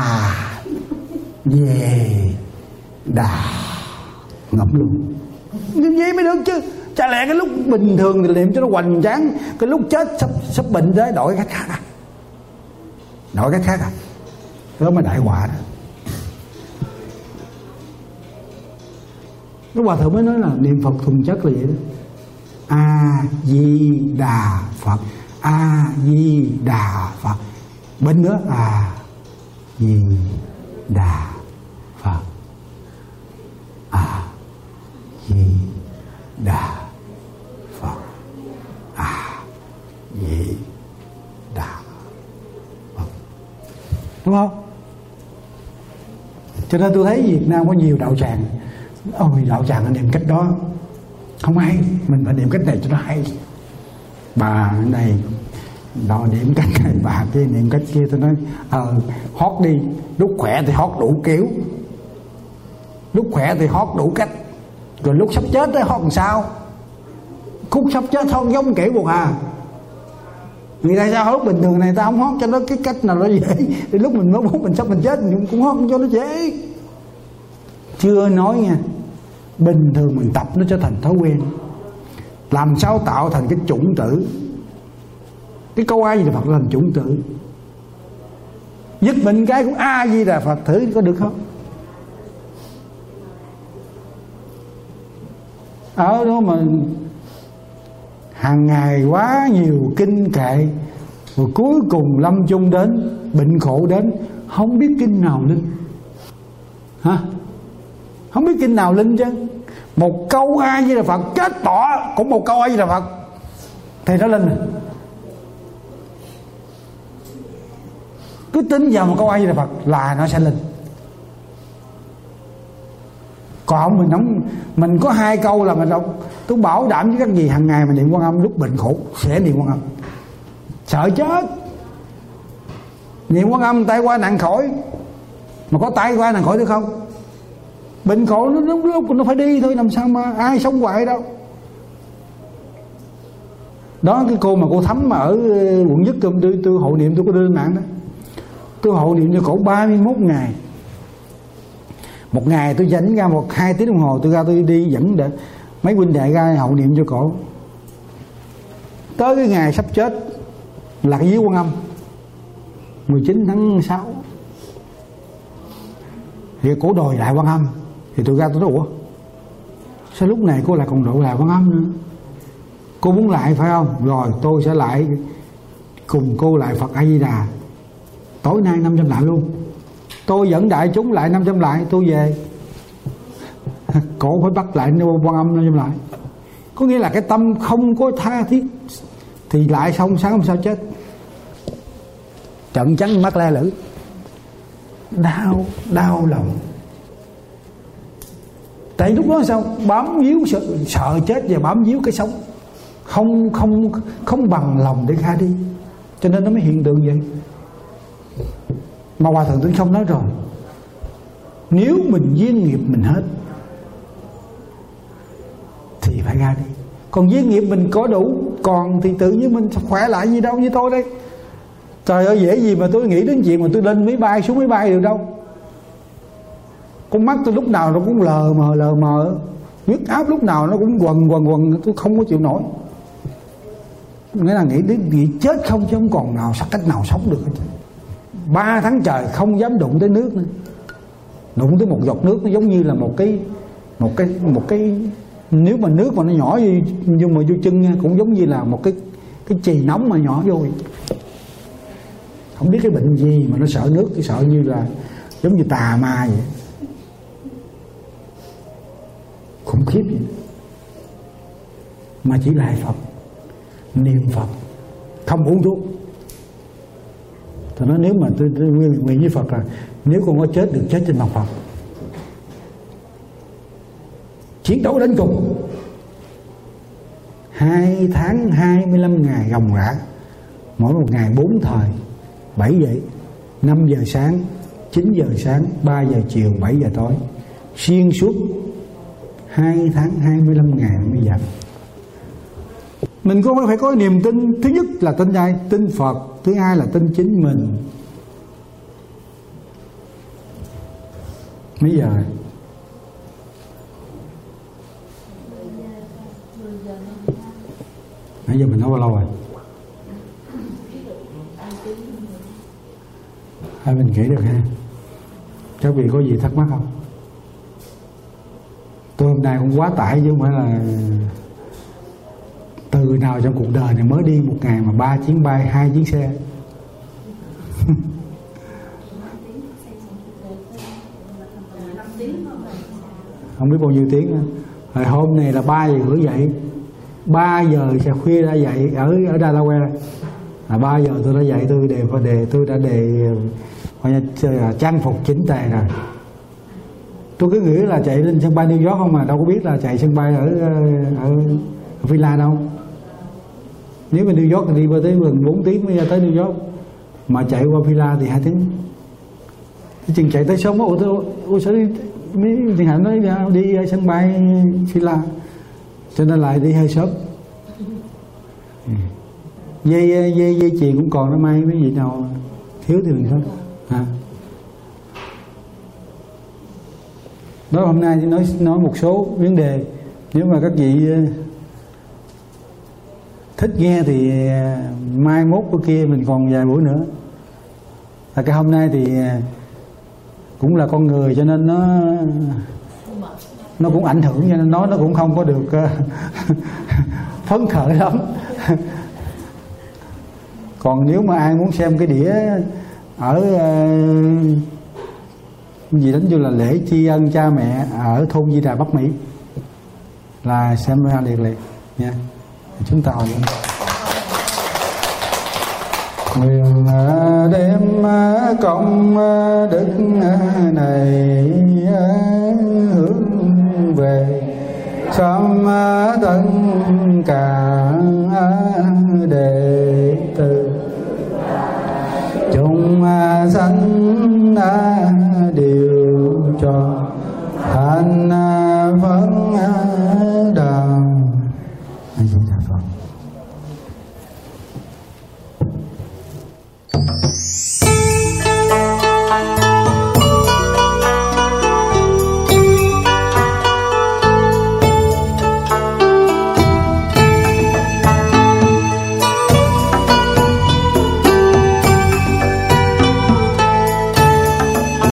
về Đà ngậm luôn. Như vậy mới được chứ. Chả lẽ cái lúc bình thường thì niệm cho nó hoành tráng, cái lúc chết sắp bệnh tới đổi cách khác à? Đổi cách khác à? Đó mới đại họa đó. Lúc Hòa Thượng mới nói là niệm Phật thuần chất là vậy đó. A Di Đà Phật, A Di Đà Phật. Bên nữa A Di Đà Phật, A Di Đà Phật, A Di Đà Phật. Đúng không? Cho nên tôi thấy Việt Nam có nhiều đạo tràng, ôi đạo tràng niệm cách đó không hay, mình phải niệm cách này cho nó hay. Bà này đó niệm cách này, bà kia niệm cách kia. Tôi nói hót đi, lúc khỏe thì hót đủ kiểu, lúc khỏe thì hót đủ cách, rồi lúc sắp chết thì hót làm sao? Khúc sắp chết hót giống kiểu một người ta sao hót bình thường này ta không hót cho nó cái cách nào nó dễ, thì lúc mình mới muốn mình sắp mình chết mình cũng hót cho nó dễ. Chưa nói nha, bình thường mình tập nó trở thành thói quen. Làm sao tạo thành cái chủng tử? Cái câu A Di Đà Phật là thành chủng tử. Dứt bệnh cái cũng A Di Đà Phật, thử có được không? Ở đó mà hàng ngày quá nhiều kinh kệ, rồi cuối cùng lâm chung đến, bệnh khổ đến, không biết kinh nào linh hả? Không biết kinh nào linh chứ. Một câu A Di Đà Phật kết tỏ cũng một câu A Di Đà Phật thì nó linh. Cứ tính vào một câu A Di Đà Phật là nó sẽ linh. Còn mình có 2 câu là mình đọc. Tôi bảo đảm với các gì hàng ngày mà niệm Quan Âm, lúc bệnh khổ sẽ niệm Quan Âm. Sợ chết. Niệm Quan Âm tai qua nạn khỏi. Mà có tai qua nạn khỏi được không? Bệnh khổ nó lúc nó phải đi thôi, làm sao mà ai sống hoài đâu. Đó, cái cô mà cô Thắm mà ở quận Nhất, tôi hộ niệm, tôi có đưa lên mạng đó. Tôi hộ niệm cho cổ 31 ngày. Một ngày tôi dành ra 1-2 tiếng đồng hồ, tôi ra tôi đi dẫn để mấy huynh đệ ra hộ niệm cho cổ. Tới cái ngày sắp chết là cái viếng Quan Âm 19 tháng 6 thì cổ đòi lại Quan Âm. Thì tôi ra tôi nói: ủa, sao lúc này cô lại còn đòi lại Quan Âm nữa? Cô muốn lại phải không? Rồi tôi sẽ lại cùng cô lại Phật A Di Đà. Tối nay 500 lại luôn. Tôi dẫn đại chúng lại 500 lại, tôi về. Cổ phải bắt lại Quan Âm 500 lại. Có nghĩa là cái tâm không có tha thiết thì lại xong sáng hôm sau chết. Trận trắng mắt le lử, đau lòng. Tại lúc đó sao bám víu, sợ chết và bám víu cái sống, không bằng lòng để ra đi, cho nên nó mới hiện tượng vậy. Mà Hòa Thượng Tĩnh Không nói rồi, nếu mình duyên nghiệp mình hết thì phải ra đi. Còn duyên nghiệp mình có đủ, còn thì tự nhiên mình khỏe lại gì đâu. Như tôi đây, trời ơi, dễ gì mà tôi nghĩ đến chuyện mà tôi lên máy bay xuống máy bay được đâu. Con mắt tôi lúc nào nó cũng lờ mờ, huyết áp lúc nào nó cũng quần, tôi không có chịu nổi. Nghĩa là nghĩ đến nghĩ chết không, chứ không còn nào cách nào sống được. 3 tháng trời không dám đụng tới nước nữa. Đụng tới một giọt nước nó giống như là một cái nếu mà nước mà nó nhỏ nhưng mà vô chân nha, cũng giống như là một cái chì nóng mà nhỏ vô vậy. Không biết cái bệnh gì mà nó sợ nước, cái sợ như là giống như tà ma vậy, khủng khiếp vậy. Mà chỉ lại Phật, niệm Phật, không uống thuốc. Tôi nói nếu mà tôi nguyện với Phật là nếu con có chết được chết trên mặt Phật, chiến đấu đến cùng. 2 tháng 25 ngày gồng rã, mỗi một ngày 4 thời, 7 giờ 5 giờ sáng, 9 giờ sáng, 3 giờ chiều, 7 giờ tối, xuyên suốt 2 tháng 25 ngày mới dặn. Mình cũng phải có niềm tin. Thứ nhất là tin ai? Tin Phật. Thứ hai là tin chính mình. Mấy giờ? Nãy giờ mình nói bao lâu rồi? Hai mình kể được ha. Các vị có gì thắc mắc không? Tôi hôm nay cũng quá tải, chứ không phải là từ nào trong cuộc đời này mới đi một ngày mà 3 chuyến bay, 2 chuyến xe. Không biết bao nhiêu tiếng nữa. Rồi hôm nay là 3 giờ rưỡi dậy, 3 giờ sẽ khuya ra dậy ở Delaware. 3 giờ tôi đã dậy, tôi đã trang phục chỉnh tề rồi. Tôi cứ nghĩ là chạy lên sân bay New York không, mà đâu có biết là chạy sân bay ở Villa đâu. Nếu mà New York thì đi qua tới gần 4 tiếng mới ra tới New York, mà chạy qua Villa thì 2 tiếng. Cái chừng chạy tới sớm quá, ủa sao đi? Mấy Thiên Hạnh nói đi sân bay Villa, cho nên lại đi hơi sớm. Dây chuyền cũng còn, nó may mấy gì nào thiếu thì mình thôi. Đó, hôm nay nói một số vấn đề. Nếu mà các vị thích nghe thì mai mốt bữa kia mình còn vài buổi nữa. Cái hôm nay thì cũng là con người, cho nên nó cũng ảnh hưởng, cho nên nó cũng không có được phấn khởi lắm. Còn nếu mà ai muốn xem cái đĩa ở gì đến như là lễ tri ân cha mẹ ở thôn Di Đà Bắc Mỹ là xem ra liền nha. Chúng ta nguyện đem công đức này hướng về sớm tất cả đệ tử chúng sanh